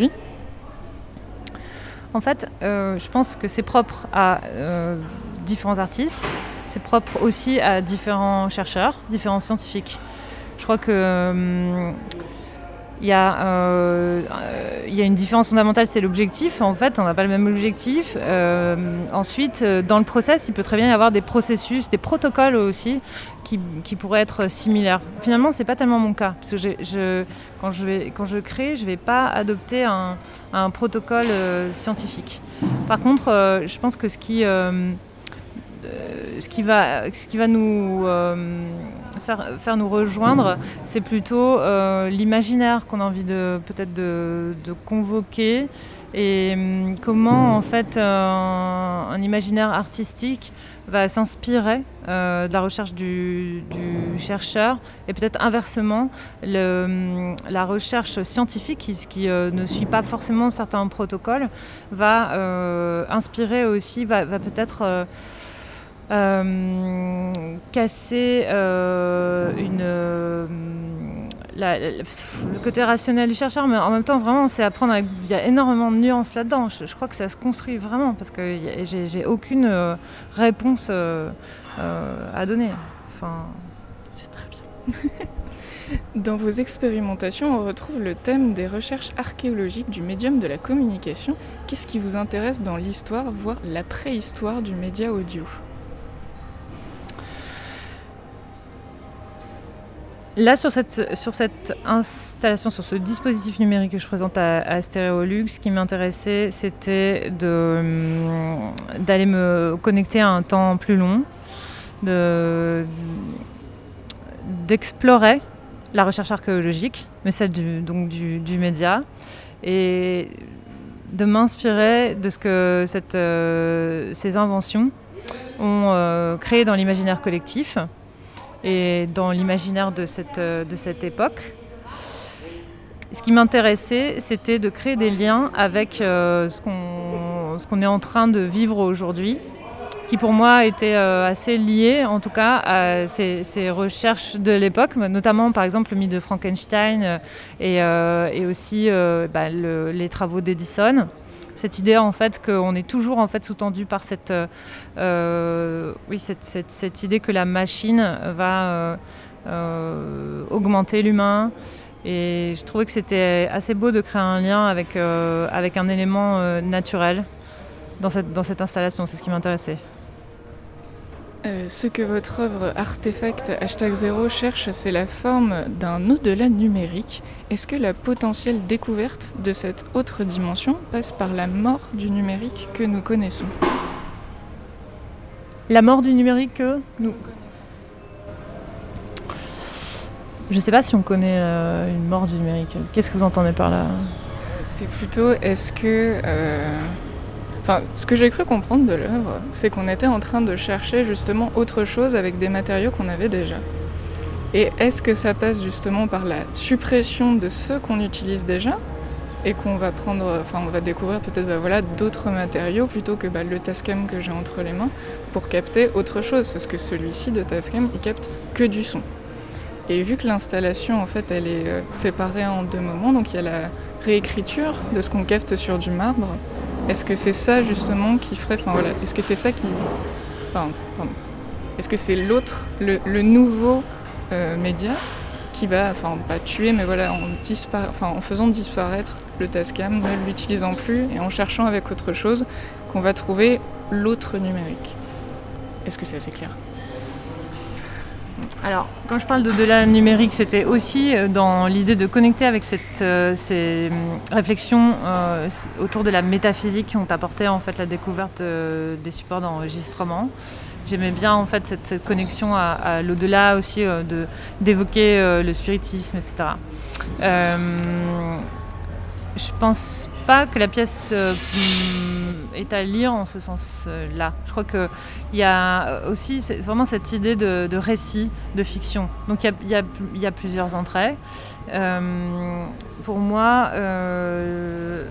Speaker 8: En fait, euh, je pense que c'est propre à euh, différents artistes, c'est propre aussi à différents chercheurs, différents scientifiques. Je crois que euh, il y a, euh, il y a une différence fondamentale, c'est l'objectif. En fait, on n'a pas le même objectif. Euh, ensuite, dans le process, il peut très bien y avoir des processus, des protocoles aussi, qui, qui pourraient être similaires. Finalement, c'est pas tellement mon cas, parce que je, je, quand, je vais, quand je crée, je vais pas adopter un, un protocole euh, scientifique. Par contre, euh, je pense que ce qui, euh, ce qui va, ce qui va nous euh, faire, faire nous rejoindre, c'est plutôt euh, l'imaginaire qu'on a envie de peut-être de, de convoquer et euh, comment en fait euh, un imaginaire artistique va s'inspirer euh, de la recherche du, du chercheur et peut-être inversement le, la recherche scientifique qui, qui euh, ne suit pas forcément certains protocoles va euh, inspirer aussi, va, va peut-être euh, Euh, casser euh, une, euh, la, la, le côté rationnel du chercheur, mais en même temps, vraiment, c'est apprendre avec... Il y a énormément de nuances là-dedans. Je, je crois que ça se construit vraiment, parce que y a, j'ai, j'ai aucune euh, réponse euh, euh, à donner. Enfin...
Speaker 3: C'est très bien. Dans vos expérimentations, on retrouve le thème des recherches archéologiques du médium de la communication. Qu'est-ce qui vous intéresse dans l'histoire, voire la préhistoire du média audio ?
Speaker 8: Là, sur cette, sur cette installation, sur ce dispositif numérique que je présente à, à Stéréolux, ce qui m'intéressait, c'était de, d'aller me connecter à un temps plus long, de, d'explorer la recherche archéologique, mais celle du, donc du, du média, et de m'inspirer de ce que cette, euh, ces inventions ont euh, créé dans l'imaginaire collectif et dans l'imaginaire de cette, de cette époque. Ce qui m'intéressait, c'était de créer des liens avec euh, ce, qu'on, ce qu'on est en train de vivre aujourd'hui, qui pour moi était euh, assez lié, en tout cas, à ces, ces recherches de l'époque, notamment par exemple le mythe de Frankenstein euh, et, euh, et aussi euh, bah, le, les travaux d'Edison. Cette idée en fait qu'on est toujours en fait sous-tendu par cette, euh, oui, cette, cette, cette idée que la machine va euh, euh, augmenter l'humain. Et je trouvais que c'était assez beau de créer un lien avec, euh, avec un élément euh, naturel dans cette, dans cette installation. C'est ce qui m'intéressait.
Speaker 3: Euh, ce que votre œuvre Artefact hashtag zéro cherche, c'est la forme d'un au-delà numérique. Est-ce que la potentielle découverte de cette autre dimension passe par la mort du numérique que nous connaissons ?
Speaker 8: La mort du numérique que nous connaissons. Je ne sais pas si on connaît euh, une mort du numérique. Qu'est-ce que vous entendez par là ?
Speaker 3: C'est plutôt, est-ce que... Euh... Enfin, ce que j'ai cru comprendre de l'œuvre, c'est qu'on était en train de chercher justement autre chose avec des matériaux qu'on avait déjà. Et est-ce que ça passe justement par la suppression de ceux qu'on utilise déjà et qu'on va prendre, enfin on va découvrir peut-être bah, voilà, d'autres matériaux plutôt que bah, le Tascam que j'ai entre les mains pour capter autre chose, parce que celui-ci de Tascam, il capte que du son. Et vu que l'installation en fait elle est euh, séparée en deux moments, donc il y a la réécriture de ce qu'on capte sur du marbre. Est-ce que c'est ça justement qui ferait, enfin voilà, est-ce que c'est ça qui, enfin, pardon, est-ce que c'est l'autre, le, le nouveau euh, média qui va, enfin pas tuer, mais voilà, en, dispara- enfin, en faisant disparaître le Tascam, ne l'utilisant plus et en cherchant avec autre chose, qu'on va trouver l'autre numérique. Est-ce que c'est assez clair ?
Speaker 8: Alors, quand je parle d'au-delà numérique, c'était aussi dans l'idée de connecter avec cette, euh, ces réflexions euh, autour de la métaphysique qui ont apporté en fait la découverte euh, des supports d'enregistrement. J'aimais bien en fait cette, cette connexion à, à l'au-delà aussi, euh, de, d'évoquer euh, le spiritisme, et cetera. Euh, je pense pas que la pièce euh, est à lire en ce sens-là. Je crois qu'il y a aussi c'est vraiment cette idée de, de récit, de fiction. Donc il y a, y a, y a plusieurs entrées. Euh, pour moi, euh,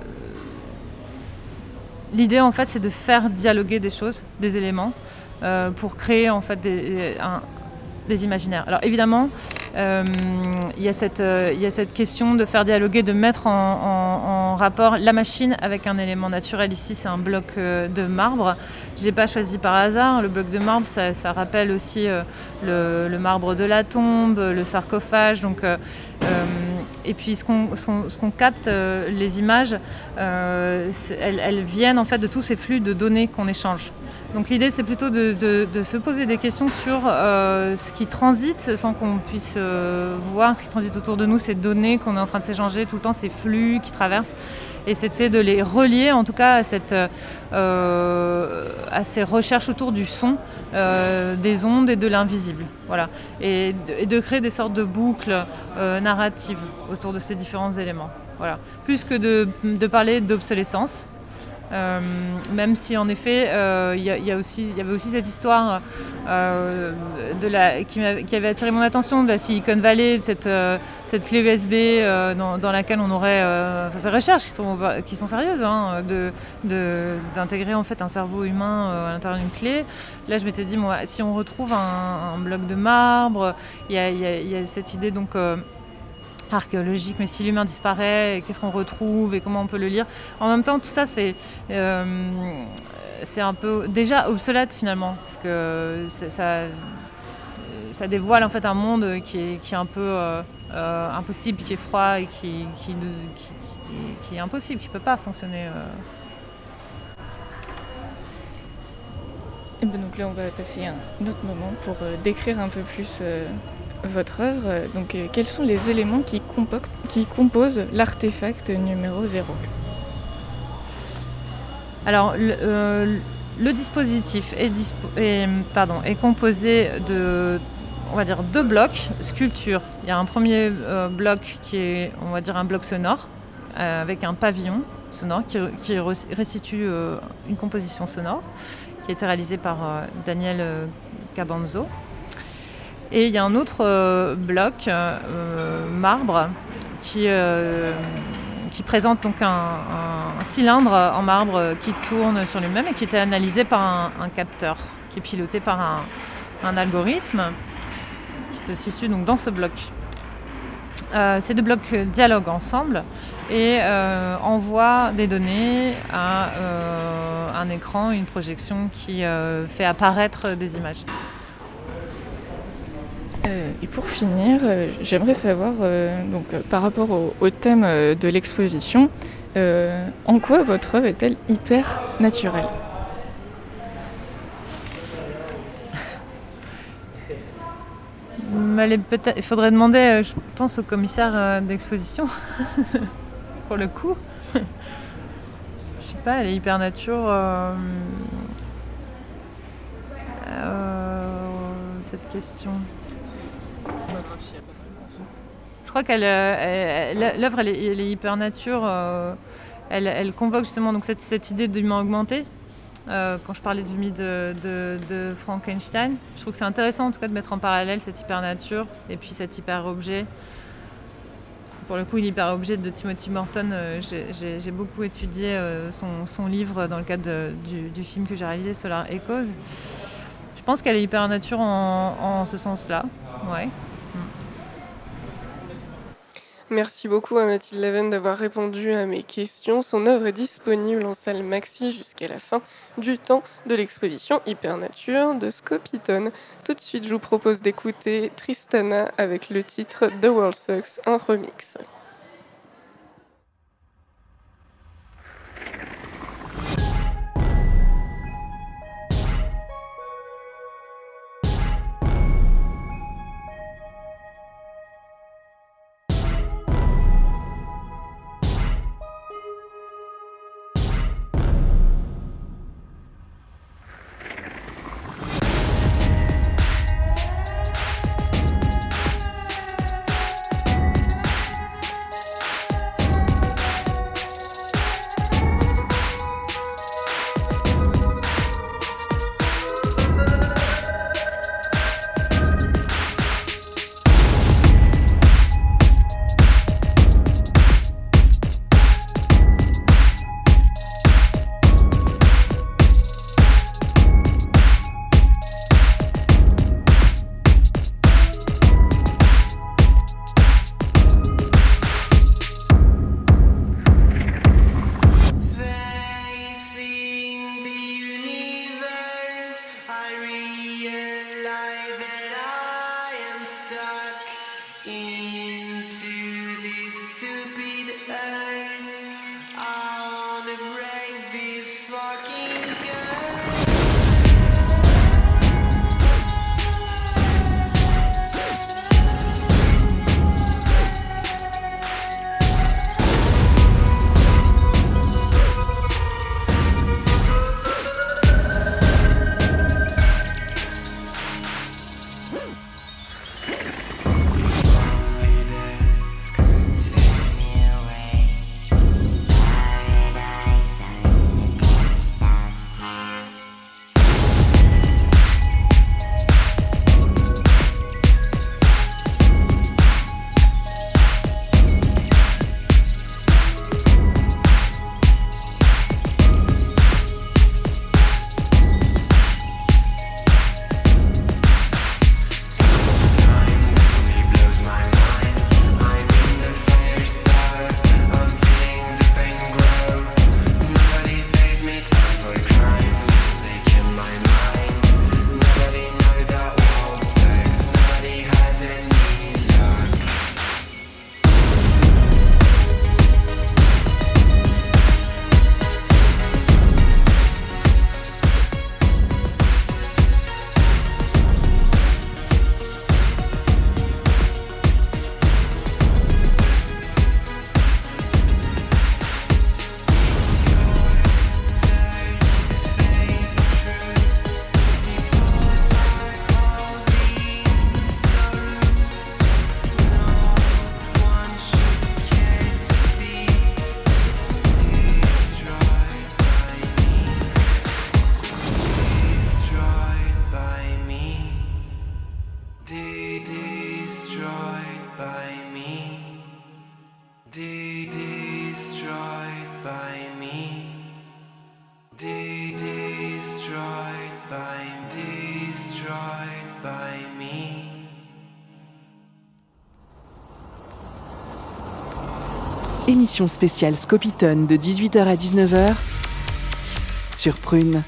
Speaker 8: l'idée en fait, c'est de faire dialoguer des choses, des éléments, euh, pour créer en fait des, un, des imaginaires. Alors évidemment, euh, il y a cette, euh, il y a cette question de faire dialoguer, de mettre en, en, en rapport la machine avec un élément naturel. Ici, c'est un bloc euh, de marbre. Je n'ai pas choisi par hasard. Le bloc de marbre, ça, ça rappelle aussi euh, le, le marbre de la tombe, le sarcophage. Donc, euh, euh, et puis, ce qu'on, ce qu'on capte, euh, les images, euh, elles, elles viennent en fait de tous ces flux de données qu'on échange. Donc l'idée, c'est plutôt de, de, de se poser des questions sur euh, ce qui transite sans qu'on puisse euh, voir ce qui transite autour de nous, ces données qu'on est en train de s'échanger tout le temps, ces flux qui traversent. Et c'était de les relier en tout cas à, cette, euh, à ces recherches autour du son, euh, des ondes et de l'invisible. Voilà. Et, et de créer des sortes de boucles euh, narratives autour de ces différents éléments. Voilà. Plus que de, de parler d'obsolescence. Euh, même si en effet il euh, y, y, y avait aussi cette histoire euh, de la, qui, qui avait attiré mon attention de la Silicon Valley, de cette, euh, cette clé U S B euh, dans, dans laquelle on aurait euh, enfin, ces recherches qui sont, qui sont sérieuses, hein, de, de, d'intégrer en fait un cerveau humain euh, à l'intérieur d'une clé. Là je m'étais dit moi, si on retrouve un, un bloc de marbre, il y a, y a, y a cette idée donc euh, archéologique, mais si l'humain disparaît, qu'est-ce qu'on retrouve et comment on peut le lire. En même temps, tout ça, c'est, euh, c'est un peu déjà obsolète finalement, parce que c'est, ça, ça dévoile en fait un monde qui est, qui est un peu euh, euh, impossible, qui est froid et qui, qui, qui, qui, qui est impossible, qui ne peut pas fonctionner. Euh.
Speaker 9: Et ben donc là, on va passer un autre moment pour euh, décrire un peu plus euh, votre œuvre. Donc, euh, quels sont les éléments qui, compo- qui composent l'artefact numéro zéro ?
Speaker 8: Alors, le, euh, le dispositif est, dispo- est, pardon, est composé de, on va dire, deux blocs sculpture. Il y a un premier euh, bloc qui est, on va dire, un bloc sonore euh, avec un pavillon sonore qui, qui restitue euh, une composition sonore qui a été réalisée par euh, Daniel euh, Cabanzo. Et il y a un autre euh, bloc euh, marbre qui, euh, qui présente donc un, un cylindre en marbre qui tourne sur lui-même et qui était analysé par un, un capteur qui est piloté par un, un algorithme qui se situe donc dans ce bloc. Euh, ces deux blocs dialoguent ensemble et euh, envoient des données à euh, un écran, une projection qui euh, fait apparaître des images.
Speaker 9: Euh, et pour finir, euh, j'aimerais savoir, euh, donc, euh, par rapport au, au thème euh, de l'exposition, euh, en quoi votre œuvre est-elle hyper naturelle ?
Speaker 8: Il faudrait demander, euh, je pense, au commissaire euh, d'exposition, pour le coup. Je sais pas, elle est hyper nature. Euh, euh, cette question. Je crois qu'elle, elle, l'œuvre, elle est, elle est hyper nature. Euh, elle, elle convoque justement donc cette, cette idée d'humain augmenté. Euh, quand je parlais du mythe de, de, de Frankenstein, je trouve que c'est intéressant en tout cas de mettre en parallèle cette hyper nature et puis cet hyper objet. Pour le coup, l'hyper objet de Timothy Morton, euh, j'ai, j'ai, j'ai beaucoup étudié euh, son, son livre dans le cadre de, du, du film que j'ai réalisé, Solar Echoes. Je pense qu'elle est hyper nature en, en ce sens-là. Ouais.
Speaker 3: Merci beaucoup à Mathilde Leven d'avoir répondu à mes questions. Son œuvre est disponible en salle Maxi jusqu'à la fin du temps de l'exposition Hypernature de Scopitone. Tout de suite, je vous propose d'écouter Tristana avec le titre The World Sucks, un remix.
Speaker 10: Destroyed by, destroyed by me.
Speaker 2: Émission spéciale Scopitone de dix-huit heures à dix-neuf heures sur Prune.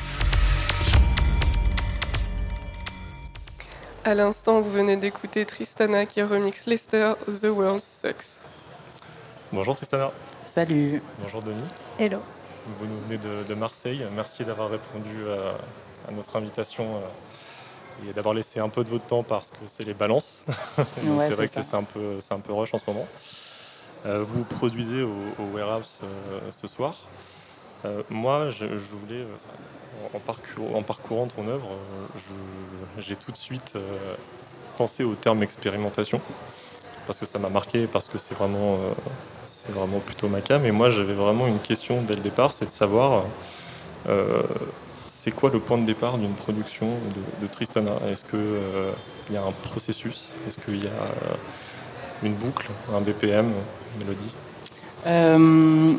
Speaker 3: À l'instant, vous venez d'écouter Tristana qui remixe Lester, The World Sucks.
Speaker 11: Bonjour Tristana.
Speaker 12: Salut.
Speaker 11: Bonjour Denis.
Speaker 13: Hello.
Speaker 11: Vous nous venez de, de Marseille. Merci d'avoir répondu à, à notre invitation euh, et d'avoir laissé un peu de votre temps parce que c'est les balances. Donc
Speaker 12: Ouais,
Speaker 11: c'est vrai
Speaker 12: c'est
Speaker 11: que c'est un peu, c'est un peu rush en ce moment. Euh, vous produisez au, au Warehouse euh, ce soir. Euh, moi, je, je voulais, euh, en, parcours, en parcourant ton œuvre, euh, je, j'ai tout de suite euh, pensé au terme expérimentation parce que ça m'a marqué, parce que c'est vraiment, euh, c'est vraiment plutôt ma cam. Et moi, j'avais vraiment une question dès le départ, c'est de savoir euh, c'est quoi le point de départ d'une production de, de Tristana. Est-ce qu'il euh, y a un processus? Est-ce qu'il y a euh, une boucle, un B P M, une mélodie?
Speaker 12: euh,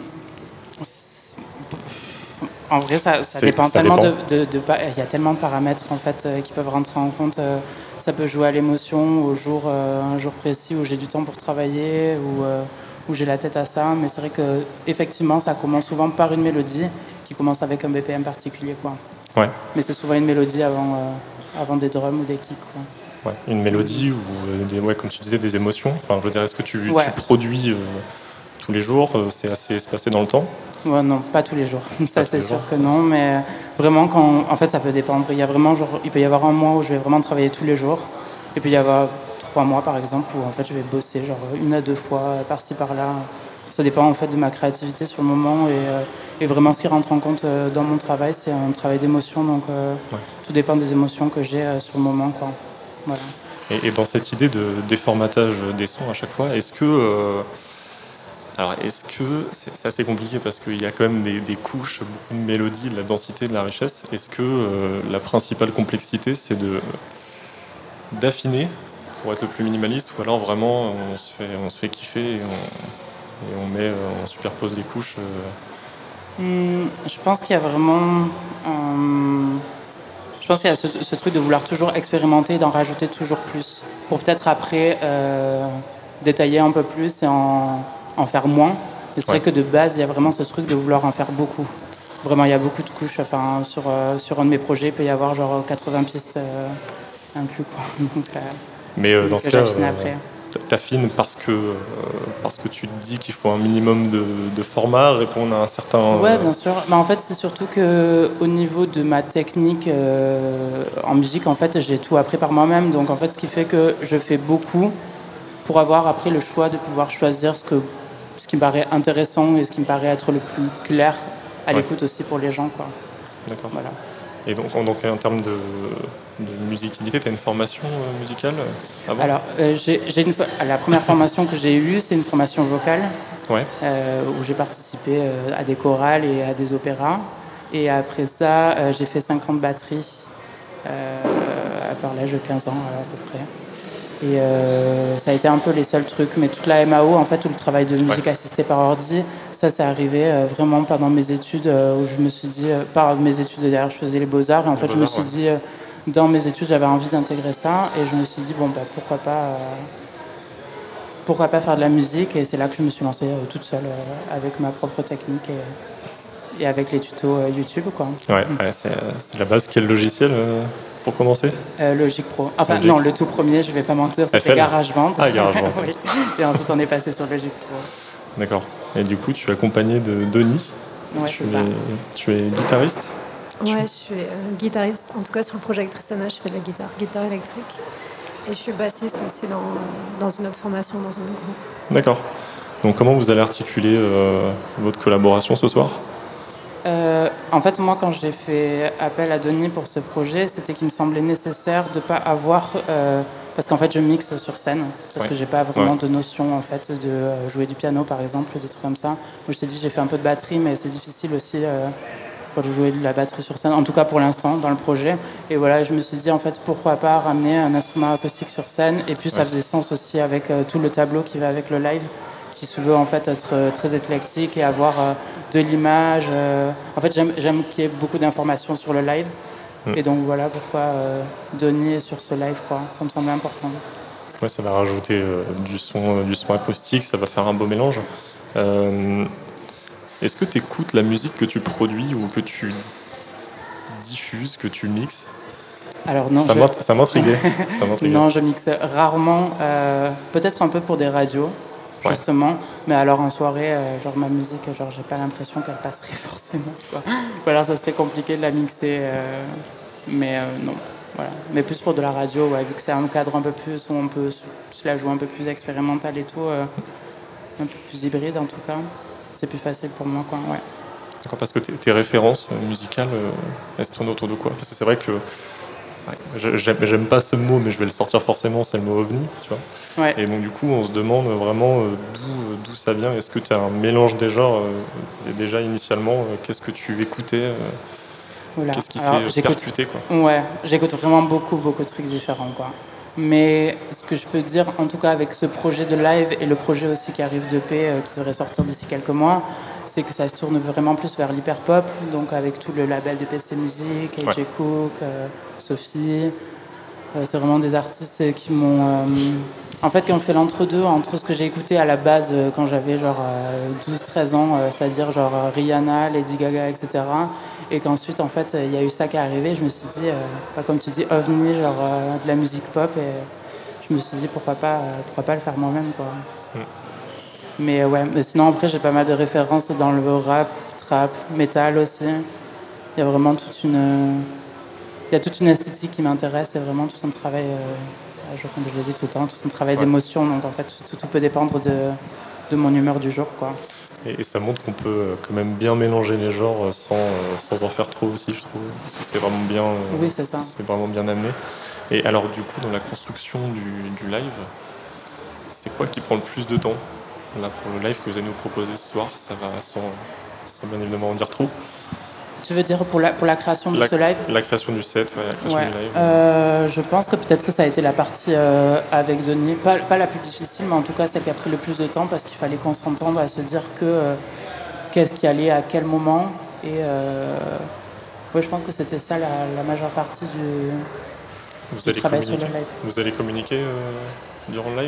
Speaker 12: En vrai, ça, ça dépend
Speaker 11: ça
Speaker 12: tellement
Speaker 11: dépend.
Speaker 12: de, de, de, il y a tellement de paramètres en fait euh, qui peuvent rentrer en compte. Euh, ça peut jouer à l'émotion, au jour, euh, un jour précis où j'ai du temps pour travailler, ou euh, où j'ai la tête à ça. Mais c'est vrai que effectivement, ça commence souvent par une mélodie qui commence avec un B P M particulier, quoi.
Speaker 11: Ouais.
Speaker 12: Mais c'est souvent une mélodie avant, euh, avant des drums ou des kicks, quoi.
Speaker 11: Ouais, une mélodie ou euh, des, ouais, comme tu disais, des émotions. Enfin, je veux dire, est-ce que tu,
Speaker 12: Ouais.
Speaker 11: tu produis euh, tous les jours? euh, C'est assez espacé dans le temps?
Speaker 12: Ouais, non, pas tous les jours. Ça,
Speaker 11: tous
Speaker 12: c'est
Speaker 11: les
Speaker 12: sûr
Speaker 11: jours.
Speaker 12: que non. Mais vraiment, quand, en fait, ça peut dépendre. Il y a vraiment, genre, il peut y avoir un mois où je vais vraiment travailler tous les jours. Et puis il y avoir trois mois, par exemple, où en fait, je vais bosser genre une à deux fois par-ci par-là. Ça dépend en fait de ma créativité sur le moment et, euh, et vraiment ce qui rentre en compte euh, dans mon travail, c'est un travail d'émotion. Donc euh,
Speaker 11: Ouais.
Speaker 12: tout dépend des émotions que j'ai euh, sur le moment, quoi. Voilà.
Speaker 11: Et, et dans cette idée de déformatage des sons à chaque fois, est-ce que... euh, alors, est-ce que... C'est, c'est assez compliqué parce qu'il y a quand même des, des couches, beaucoup de mélodies, de la densité, de la richesse. Est-ce que euh, la principale complexité, c'est de, d'affiner pour être le plus minimaliste, ou alors vraiment on se fait, on se fait kiffer et on, et on, met, euh, on superpose des couches euh,
Speaker 12: Hum, je pense qu'il y a vraiment... euh, je pense qu'il y a ce, ce truc de vouloir toujours expérimenter, d'en rajouter toujours plus, pour peut-être après euh, détailler un peu plus et en, en faire moins. Et c'est vrai
Speaker 11: Ouais.
Speaker 12: que de base, il y a vraiment ce truc de vouloir en faire beaucoup. Vraiment, il y a beaucoup de couches. Enfin, sur, euh, sur un de mes projets, il peut y avoir genre quatre-vingts pistes euh, inclus, quoi. Donc, euh,
Speaker 11: Mais euh, dans ce
Speaker 12: que
Speaker 11: cas,
Speaker 12: j'affine
Speaker 11: euh,
Speaker 12: après.
Speaker 11: t'affines parce que, euh, parce que tu te dis qu'il faut un minimum de, de format, répondre à un certain...
Speaker 12: Ouais,
Speaker 11: euh,
Speaker 12: bien sûr. Bah, en fait, c'est surtout que au niveau de ma technique euh, en musique, en fait, j'ai tout appris par moi-même. Donc, en fait, ce qui fait que je fais beaucoup pour avoir après le choix de pouvoir choisir ce, que, ce qui me paraît intéressant et ce qui me paraît être le plus clair à
Speaker 11: Ouais.
Speaker 12: l'écoute aussi pour les gens, quoi.
Speaker 11: D'accord.
Speaker 12: Voilà.
Speaker 11: Et donc, en, donc en termes de, de musicalité, tu as une formation euh, musicale euh, avant?
Speaker 12: Alors, euh, j'ai, j'ai une fo- la première formation que j'ai eue, c'est une formation vocale.
Speaker 11: Ouais.
Speaker 12: euh, où j'ai participé euh, à des chorales et à des opéras. Et après ça, euh, j'ai fait cinq ans de batterie, euh, à l'âge de quinze ans à peu près. Et euh, ça a été un peu les seuls trucs. Mais toute la M A O, en fait, tout le travail de musique
Speaker 11: Ouais.
Speaker 12: assistée par ordi, ça, c'est arrivé euh, vraiment pendant mes études, euh, où je me suis dit, euh, par mes études d'ailleurs, je faisais les beaux-arts. Et en
Speaker 11: Les
Speaker 12: fait, je me
Speaker 11: Beaux-Arts,
Speaker 12: suis
Speaker 11: ouais.
Speaker 12: dit, euh, dans mes études, j'avais envie d'intégrer ça. Et je me suis dit, bon, bah, pourquoi pas... euh, pourquoi pas faire de la musique, et c'est là que je me suis lancée euh, toute seule euh, avec ma propre technique et, et avec les tutos euh, YouTube, quoi.
Speaker 11: Ouais, ouais, c'est, euh, c'est la base. Quel logiciel euh, pour commencer?
Speaker 12: Euh, Logic Pro. Enfin
Speaker 11: Logic.
Speaker 12: non, le tout premier, je vais pas mentir, c'était
Speaker 11: F L.
Speaker 12: GarageBand.
Speaker 11: Ah, GarageBand.
Speaker 12: Oui. Et ensuite on est passé sur Logic Pro.
Speaker 11: D'accord. Et du coup, tu es accompagné de Denis.
Speaker 12: Ouais,
Speaker 11: tu,
Speaker 12: c'est
Speaker 11: es,
Speaker 12: ça.
Speaker 11: tu es guitariste?
Speaker 13: Ouais, je suis euh, guitariste. En tout cas, sur le projet avec Tristana, je fais de la guitare, guitare électrique. Et je suis bassiste aussi dans, dans une autre formation, dans un autre groupe.
Speaker 11: D'accord. Donc, comment vous allez articuler euh, votre collaboration ce soir?
Speaker 12: Euh, en fait, moi, quand j'ai fait appel à Denis pour ce projet, c'était qu'il me semblait nécessaire de pas avoir... euh, parce qu'en fait, je mixe sur scène, parce
Speaker 11: Ouais.
Speaker 12: que j'ai pas vraiment
Speaker 11: Ouais.
Speaker 12: de notion, en fait, de euh, jouer du piano, par exemple, ou des trucs comme ça. Moi, je t'ai dit, j'ai fait un peu de batterie, mais c'est difficile aussi euh, pour jouer de la batterie sur scène, en tout cas pour l'instant, dans le projet. Et voilà, je me suis dit, en fait, pourquoi pas ramener un instrument acoustique sur scène. Et puis, ça
Speaker 11: Ouais.
Speaker 12: faisait sens aussi avec euh, tout le tableau qui va avec le live, qui qui se veut en fait être euh, très éclectique et avoir euh, de l'image. euh. En fait, j'aime, j'aime qu'il y ait beaucoup d'informations sur le live.
Speaker 11: Mm.
Speaker 12: Et donc voilà pourquoi euh, Denis est sur ce live, quoi. Ça me semblait important.
Speaker 11: Ouais, ça va rajouter euh, du son, euh, du son acoustique, ça va faire un beau mélange. Euh, est-ce que tu écoutes la musique que tu produis ou que tu diffuses, que tu mixes?
Speaker 12: Alors non,
Speaker 11: ça,
Speaker 12: je...
Speaker 11: m'int- ça m'intriguait. ça m'intriguait.
Speaker 12: Non, je mixe rarement, euh, peut-être un peu pour des radios, justement, ouais. Mais alors en soirée, euh, genre ma musique, genre j'ai pas l'impression qu'elle passerait forcément, quoi. Ou alors ça serait compliqué de la mixer, euh, mais euh, non, voilà. Mais plus pour de la radio, ouais, vu que c'est un cadre un peu plus où on peut se la jouer un peu plus expérimental et tout, euh, un peu plus hybride en tout cas, c'est plus facile pour moi, quoi, ouais.
Speaker 11: D'accord, parce que tes, tes références musicales, euh, elles se tournent autour de quoi? Parce que c'est vrai que ouais, j'aime, j'aime pas ce mot, mais je vais le sortir forcément, c'est le mot ovni, tu vois. Ouais. Et donc du coup, on se demande vraiment euh, d'où, d'où ça vient. Est-ce que tu as un mélange des genres euh, déjà initialement euh, qu'est-ce que tu écoutais euh,
Speaker 12: Oula.
Speaker 11: Qu'est-ce qui
Speaker 12: Alors,
Speaker 11: s'est percuté, quoi?
Speaker 12: Ouais, j'écoute vraiment beaucoup, beaucoup de trucs différents, quoi. Mais ce que je peux dire, en tout cas avec ce projet de live et le projet aussi qui arrive d'E P, euh, qui devrait sortir d'ici quelques mois, c'est que ça se tourne vraiment plus vers l'hyperpop, donc avec tout le label de P C Music, A J ouais. Cook, euh, Sophie. Euh, c'est vraiment des artistes qui m'ont... Euh, en fait, qui ont fait l'entre-deux entre ce que j'ai écouté à la base euh, quand j'avais genre euh, douze treize ans, euh, c'est-à-dire genre euh, Rihanna, Lady Gaga, et cetera. Et qu'ensuite, en fait, il y a eu ça qui est arrivé. Je me suis dit, euh, comme tu dis, ovni, genre euh, de la musique pop. Et je me suis dit, pourquoi pas, euh, pourquoi pas le faire moi-même, quoi. Mm. Mais ouais, mais sinon après j'ai pas mal de références dans le rap, trap, métal aussi. Il y a vraiment toute une, il y a toute une esthétique qui m'intéresse et vraiment tout un travail, euh, je, comme je l'ai dit tout le temps, tout un travail ouais. d'émotion. Donc en fait tout, tout peut dépendre de, de mon humeur du jour, quoi.
Speaker 11: Et, et ça montre qu'on peut quand même bien mélanger les genres sans, sans en faire trop aussi, je trouve, parce que c'est vraiment bien.
Speaker 12: Oui, c'est ça.
Speaker 11: C'est vraiment bien amené. Et alors du coup dans la construction du, du live, c'est quoi qui prend le plus de temps? Là, pour le live que vous allez nous proposer ce soir, ça va sans, sans bien évidemment en dire trop.
Speaker 12: Tu veux dire pour la, pour la création de
Speaker 11: la,
Speaker 12: ce live?
Speaker 11: La création du set, ouais, la création
Speaker 12: ouais.
Speaker 11: du live.
Speaker 12: Euh, je pense que peut-être que ça a été la partie euh, avec Denis, pas, pas la plus difficile, mais en tout cas celle qui a pris le plus de temps parce qu'il fallait qu'on s'entende à se dire que euh, qu'est-ce qui allait à quel moment. Et euh, ouais, je pense que c'était ça la, la majeure partie du,
Speaker 11: vous
Speaker 12: du
Speaker 11: allez
Speaker 12: travail sur le live.
Speaker 11: Vous allez communiquer euh, durant le live?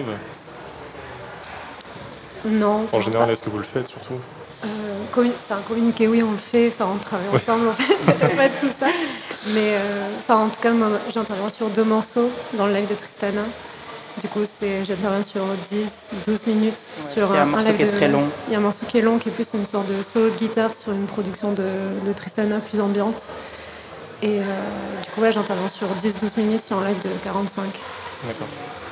Speaker 13: Non.
Speaker 11: En général, est-ce que vous le faites surtout?
Speaker 13: euh, commun... enfin, communiquer, oui, on le fait. Enfin, on travaille ensemble, ouais. En fait, pas tout ça. Mais euh, enfin, en tout cas, moi, j'interviens sur deux morceaux dans le live de Tristana. Du coup, c'est, j'interviens sur dix douze minutes.
Speaker 12: Ouais,
Speaker 13: sur
Speaker 12: un, un morceau
Speaker 13: un live
Speaker 12: qui est
Speaker 13: de...
Speaker 12: très long.
Speaker 13: Il y a un morceau qui est long, qui est plus une sorte de solo de guitare sur une production de, de Tristana plus ambiante. Et euh, du coup, là, j'interviens sur dix douze minutes sur un live de quarante-cinq.
Speaker 11: D'accord.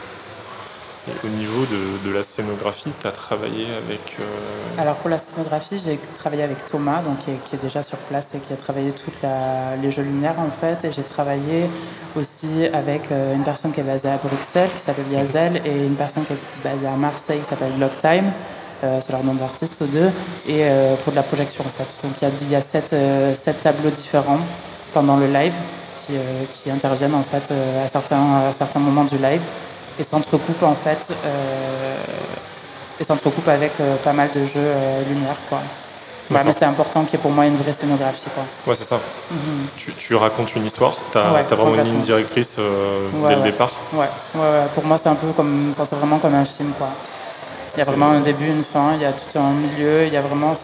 Speaker 11: Et au niveau de, de la scénographie, tu as travaillé avec... Euh...
Speaker 12: Alors pour la scénographie, j'ai travaillé avec Thomas, donc, qui, est, qui est déjà sur place et qui a travaillé toutes les jeux lumières en fait. Et j'ai travaillé aussi avec euh, une personne qui est basée à Bruxelles, qui s'appelle Yazel, et une personne qui est basée à Marseille, qui s'appelle Locktime. Euh, c'est leur nom d'artiste aux deux. Et euh, pour de la projection en fait. Donc il y a, il y a sept, euh, sept tableaux différents pendant le live qui, euh, qui interviennent en fait euh, à, certains, à certains moments du live. Et s'entrecoupe en fait euh, et s'entrecoupe avec euh, pas mal de jeux euh, lumière, quoi. Voilà, mais c'est important qu'il y ait pour moi une vraie scénographie, quoi.
Speaker 11: Ouais, c'est ça. Mm-hmm. tu, tu racontes une histoire, tu as
Speaker 12: ouais,
Speaker 11: vraiment une ligne directrice euh,
Speaker 12: ouais,
Speaker 11: dès
Speaker 12: ouais.
Speaker 11: le départ.
Speaker 12: Ouais. Ouais, ouais, pour moi c'est un peu comme, enfin, c'est vraiment comme un film, quoi. Il y a c'est vraiment un début, une fin, il y a tout un milieu, il y a vraiment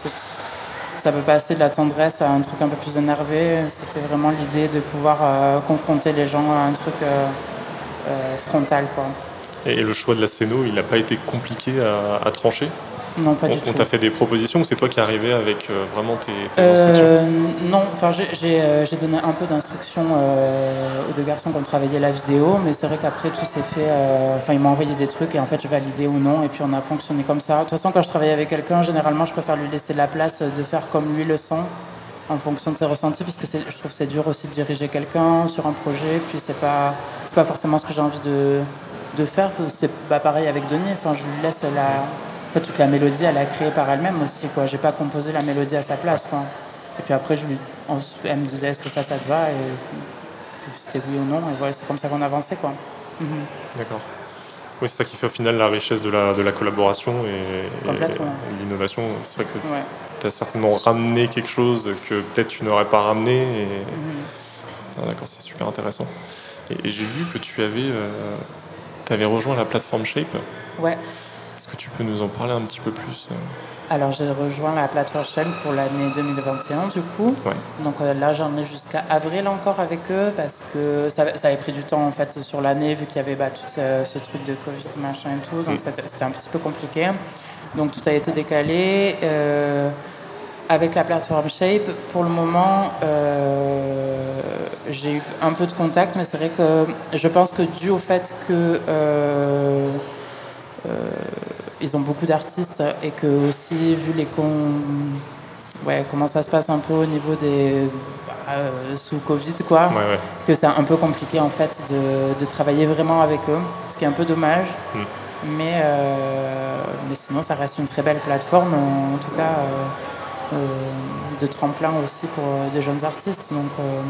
Speaker 12: ça peut passer de la tendresse à un truc un peu plus énervé. C'était vraiment l'idée de pouvoir euh, confronter les gens à un truc euh, Euh, frontal, quoi.
Speaker 11: Et le choix de la scéno, il n'a pas été compliqué à, à trancher?
Speaker 12: Non, pas
Speaker 11: on,
Speaker 12: du tout.
Speaker 11: On t'a fait des propositions ou c'est toi qui es arrivé avec euh, vraiment tes, tes
Speaker 12: euh,
Speaker 11: instructions?
Speaker 12: Non, enfin j'ai, j'ai, euh, j'ai donné un peu d'instructions euh, aux deux garçons qui ont travaillé la vidéo, mais c'est vrai qu'après tout s'est fait. Enfin, euh, ils m'ont envoyé des trucs et en fait je validais ou non, et puis on a fonctionné comme ça. De toute façon, quand je travaille avec quelqu'un, généralement je préfère lui laisser la place de faire comme lui le sent, en fonction de ses ressentis, parce que c'est, je trouve que c'est dur aussi de diriger quelqu'un sur un projet, puis c'est pas. C'est pas forcément ce que j'ai envie de, de faire. C'est pas pareil avec Denis. Enfin, je lui laisse la, en fait, toute la mélodie, elle a créé par elle-même aussi, quoi. J'ai pas composé la mélodie à sa place, quoi. Et puis après, je lui, on, elle me disait est-ce que ça, ça te va, et c'était oui ou non. Et voilà, c'est comme ça qu'on avançait, quoi. Mm-hmm.
Speaker 11: D'accord. Oui, c'est ça qui fait au final la richesse de la, de la collaboration et, et, et de l'innovation. C'est vrai que ouais. tu as certainement ramené quelque chose que peut-être tu n'aurais pas ramené. Et... Mm-hmm. Ah, d'accord, c'est super intéressant. Et, et j'ai vu que tu avais, euh, tu avais rejoint la plateforme Shape.
Speaker 12: Ouais.
Speaker 11: Est-ce que tu peux nous en parler un petit peu plus euh...
Speaker 12: Alors, j'ai rejoint la plateforme Shape pour l'année deux mille vingt et un, du coup.
Speaker 11: Ouais.
Speaker 12: Donc euh, là, j'en ai jusqu'à avril encore avec eux parce que ça, ça avait pris du temps en fait sur l'année vu qu'il y avait bah, tout ce, ce truc de Covid, machin et tout. Donc mm. ça, c'était un petit peu compliqué. Donc tout a été décalé. Euh, avec la plateforme Shape, pour le moment, euh, j'ai eu un peu de contact, mais c'est vrai que je pense que dû au fait que... Euh, euh, ils ont beaucoup d'artistes et que aussi vu les con... ouais, comment ça se passe un peu au niveau des euh, sous Covid quoi,
Speaker 11: ouais, ouais.
Speaker 12: que c'est un peu compliqué en fait de, de travailler vraiment avec eux, ce qui est un peu dommage. Mm. Mais, euh, mais sinon ça reste une très belle plateforme en tout cas euh, euh, de tremplin aussi pour des jeunes artistes. Donc euh,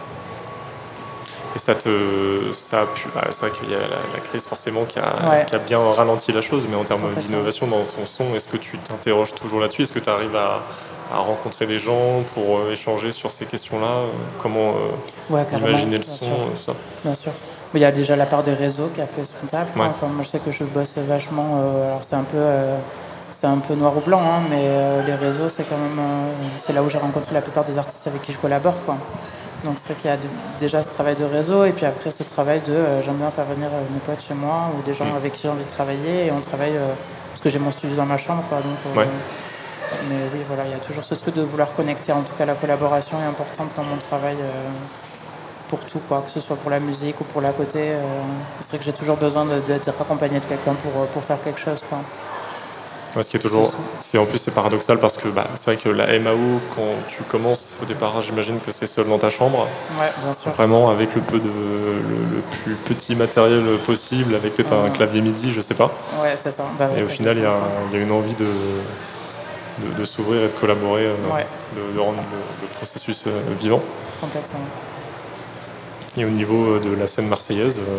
Speaker 11: Et ça te, ça a pu, bah, c'est vrai qu'il y a la, la crise forcément qui a,
Speaker 12: ouais.
Speaker 11: qui a bien ralenti la chose, mais en termes d'innovation dans ton son, est-ce que tu t'interroges toujours là-dessus ? Est-ce que tu arrives à, à rencontrer des gens pour euh, échanger sur ces questions-là ? Comment euh,
Speaker 12: ouais,
Speaker 11: imaginer le son, tout ça ?
Speaker 12: Bien sûr. Il y a déjà la part des réseaux qui a fait son taf.
Speaker 11: Ouais.
Speaker 12: Enfin, moi, je sais que je bosse vachement. Euh, alors c'est un peu, euh, c'est un peu noir ou blanc, hein, mais euh, les réseaux, c'est quand même, euh, c'est là où j'ai rencontré la plupart des artistes avec qui je collabore, quoi. Donc c'est vrai qu'il y a de, déjà ce travail de réseau et puis après ce travail de euh, j'aime bien faire venir euh, mes potes chez moi ou des gens mmh. avec qui j'ai envie de travailler et on travaille euh, parce que j'ai mon studio dans ma chambre quoi, donc euh,
Speaker 11: ouais.
Speaker 12: mais oui voilà il y a toujours ce truc de vouloir connecter, en tout cas la collaboration est importante dans mon travail euh, pour tout quoi, que ce soit pour la musique ou pour la côté euh, c'est vrai que j'ai toujours besoin de, d'être accompagné de quelqu'un pour, pour faire quelque chose quoi.
Speaker 11: Ouais, ce qui est toujours, c'est en plus c'est paradoxal parce que bah, c'est vrai que la M A O quand tu commences au départ, j'imagine que c'est seul dans ta chambre.
Speaker 12: Ouais, bien sûr.
Speaker 11: Vraiment avec le peu de le, le plus petit matériel possible, avec peut-être mmh. un clavier MIDI, je sais pas.
Speaker 12: Ouais, c'est ça. Bah,
Speaker 11: et
Speaker 12: ouais,
Speaker 11: au final, il y, y a une envie de de, de s'ouvrir et de collaborer, euh,
Speaker 12: ouais.
Speaker 11: de, de rendre le, le processus euh, vivant.
Speaker 12: Complètement.
Speaker 11: Et au niveau de la scène marseillaise. Euh,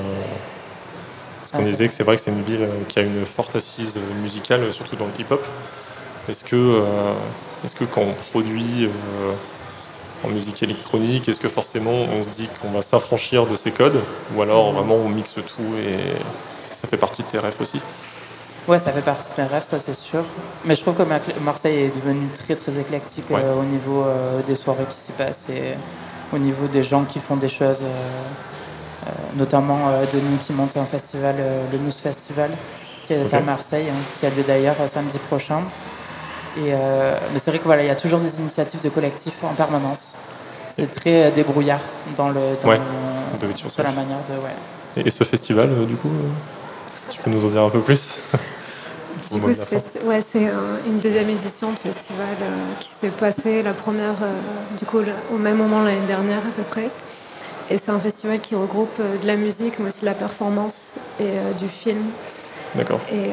Speaker 11: Parce qu'on disait que c'est vrai que c'est une ville qui a une forte assise musicale, surtout dans le hip-hop. Est-ce que, euh, est-ce que quand on produit euh, en musique électronique, est-ce que forcément on se dit qu'on va s'affranchir de ces codes ? Ou alors vraiment on mixe tout et ça fait partie de tes rêves aussi ?
Speaker 12: Ouais, ça fait partie de mes rêves, ça c'est sûr. Mais je trouve que Marseille est devenue très très éclectique ouais. euh, au niveau euh, des soirées qui s'y passent et au niveau des gens qui font des choses... Euh, Euh, notamment euh, Denis qui monte un festival, euh, le Mousse Festival, qui est okay. à Marseille, hein, qui a lieu d'ailleurs euh, samedi prochain. Et, euh, mais c'est vrai qu'il voilà, y a toujours des initiatives de collectifs en permanence. C'est et... très euh, débrouillard dans, le, dans,
Speaker 11: ouais,
Speaker 12: le, dans la manière de... Ouais.
Speaker 11: Et, et ce festival, euh, du coup, euh, tu peux nous en dire un peu plus ?
Speaker 13: Du coup, ce festi- ouais, c'est euh, une deuxième édition de festival euh, qui s'est passée, la première, euh, du coup, le, au même moment l'année dernière à peu près. Et c'est un festival qui regroupe euh, de la musique, mais aussi de la performance et euh, du film.
Speaker 11: D'accord.
Speaker 13: Et,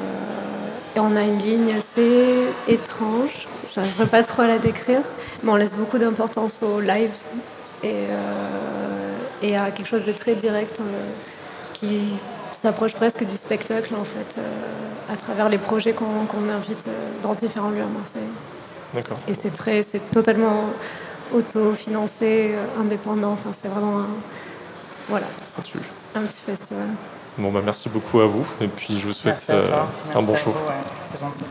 Speaker 13: euh, et on a une ligne assez étrange, je n'arriverai pas trop à la décrire, mais on laisse beaucoup d'importance au live et, euh, et à quelque chose de très direct euh, qui s'approche presque du spectacle, en fait, euh, à travers les projets qu'on, qu'on invite euh, dans différents lieux à Marseille.
Speaker 11: D'accord.
Speaker 13: Et c'est, très, c'est totalement... autofinancé, indépendant, enfin c'est vraiment un, voilà, un petit festival.
Speaker 11: Bon bah merci beaucoup à vous et puis je vous souhaite euh, un bon show.
Speaker 12: Vous, ouais. C'est gentil.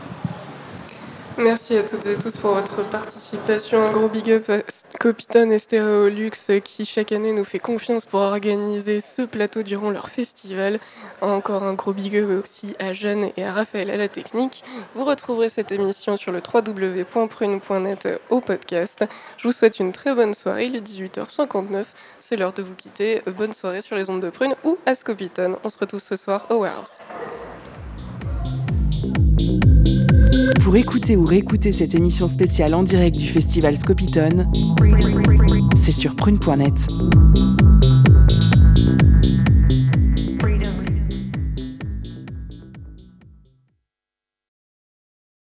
Speaker 3: Merci à toutes et tous pour votre participation. Un gros big up à Scopitone et Stéréolux qui chaque année nous fait confiance pour organiser ce plateau durant leur festival. Encore un gros big up aussi à Jeanne et à Raphaël à la technique. Vous retrouverez cette émission sur le w w w point prune point net au podcast. Je vous souhaite une très bonne soirée. Il est dix-huit heures cinquante-neuf. C'est l'heure de vous quitter. Bonne soirée sur les ondes de Prune ou à Scopitone. On se retrouve ce soir au Warehouse.
Speaker 2: Pour écouter ou réécouter cette émission spéciale en direct du festival Scopitone, c'est sur prune point net.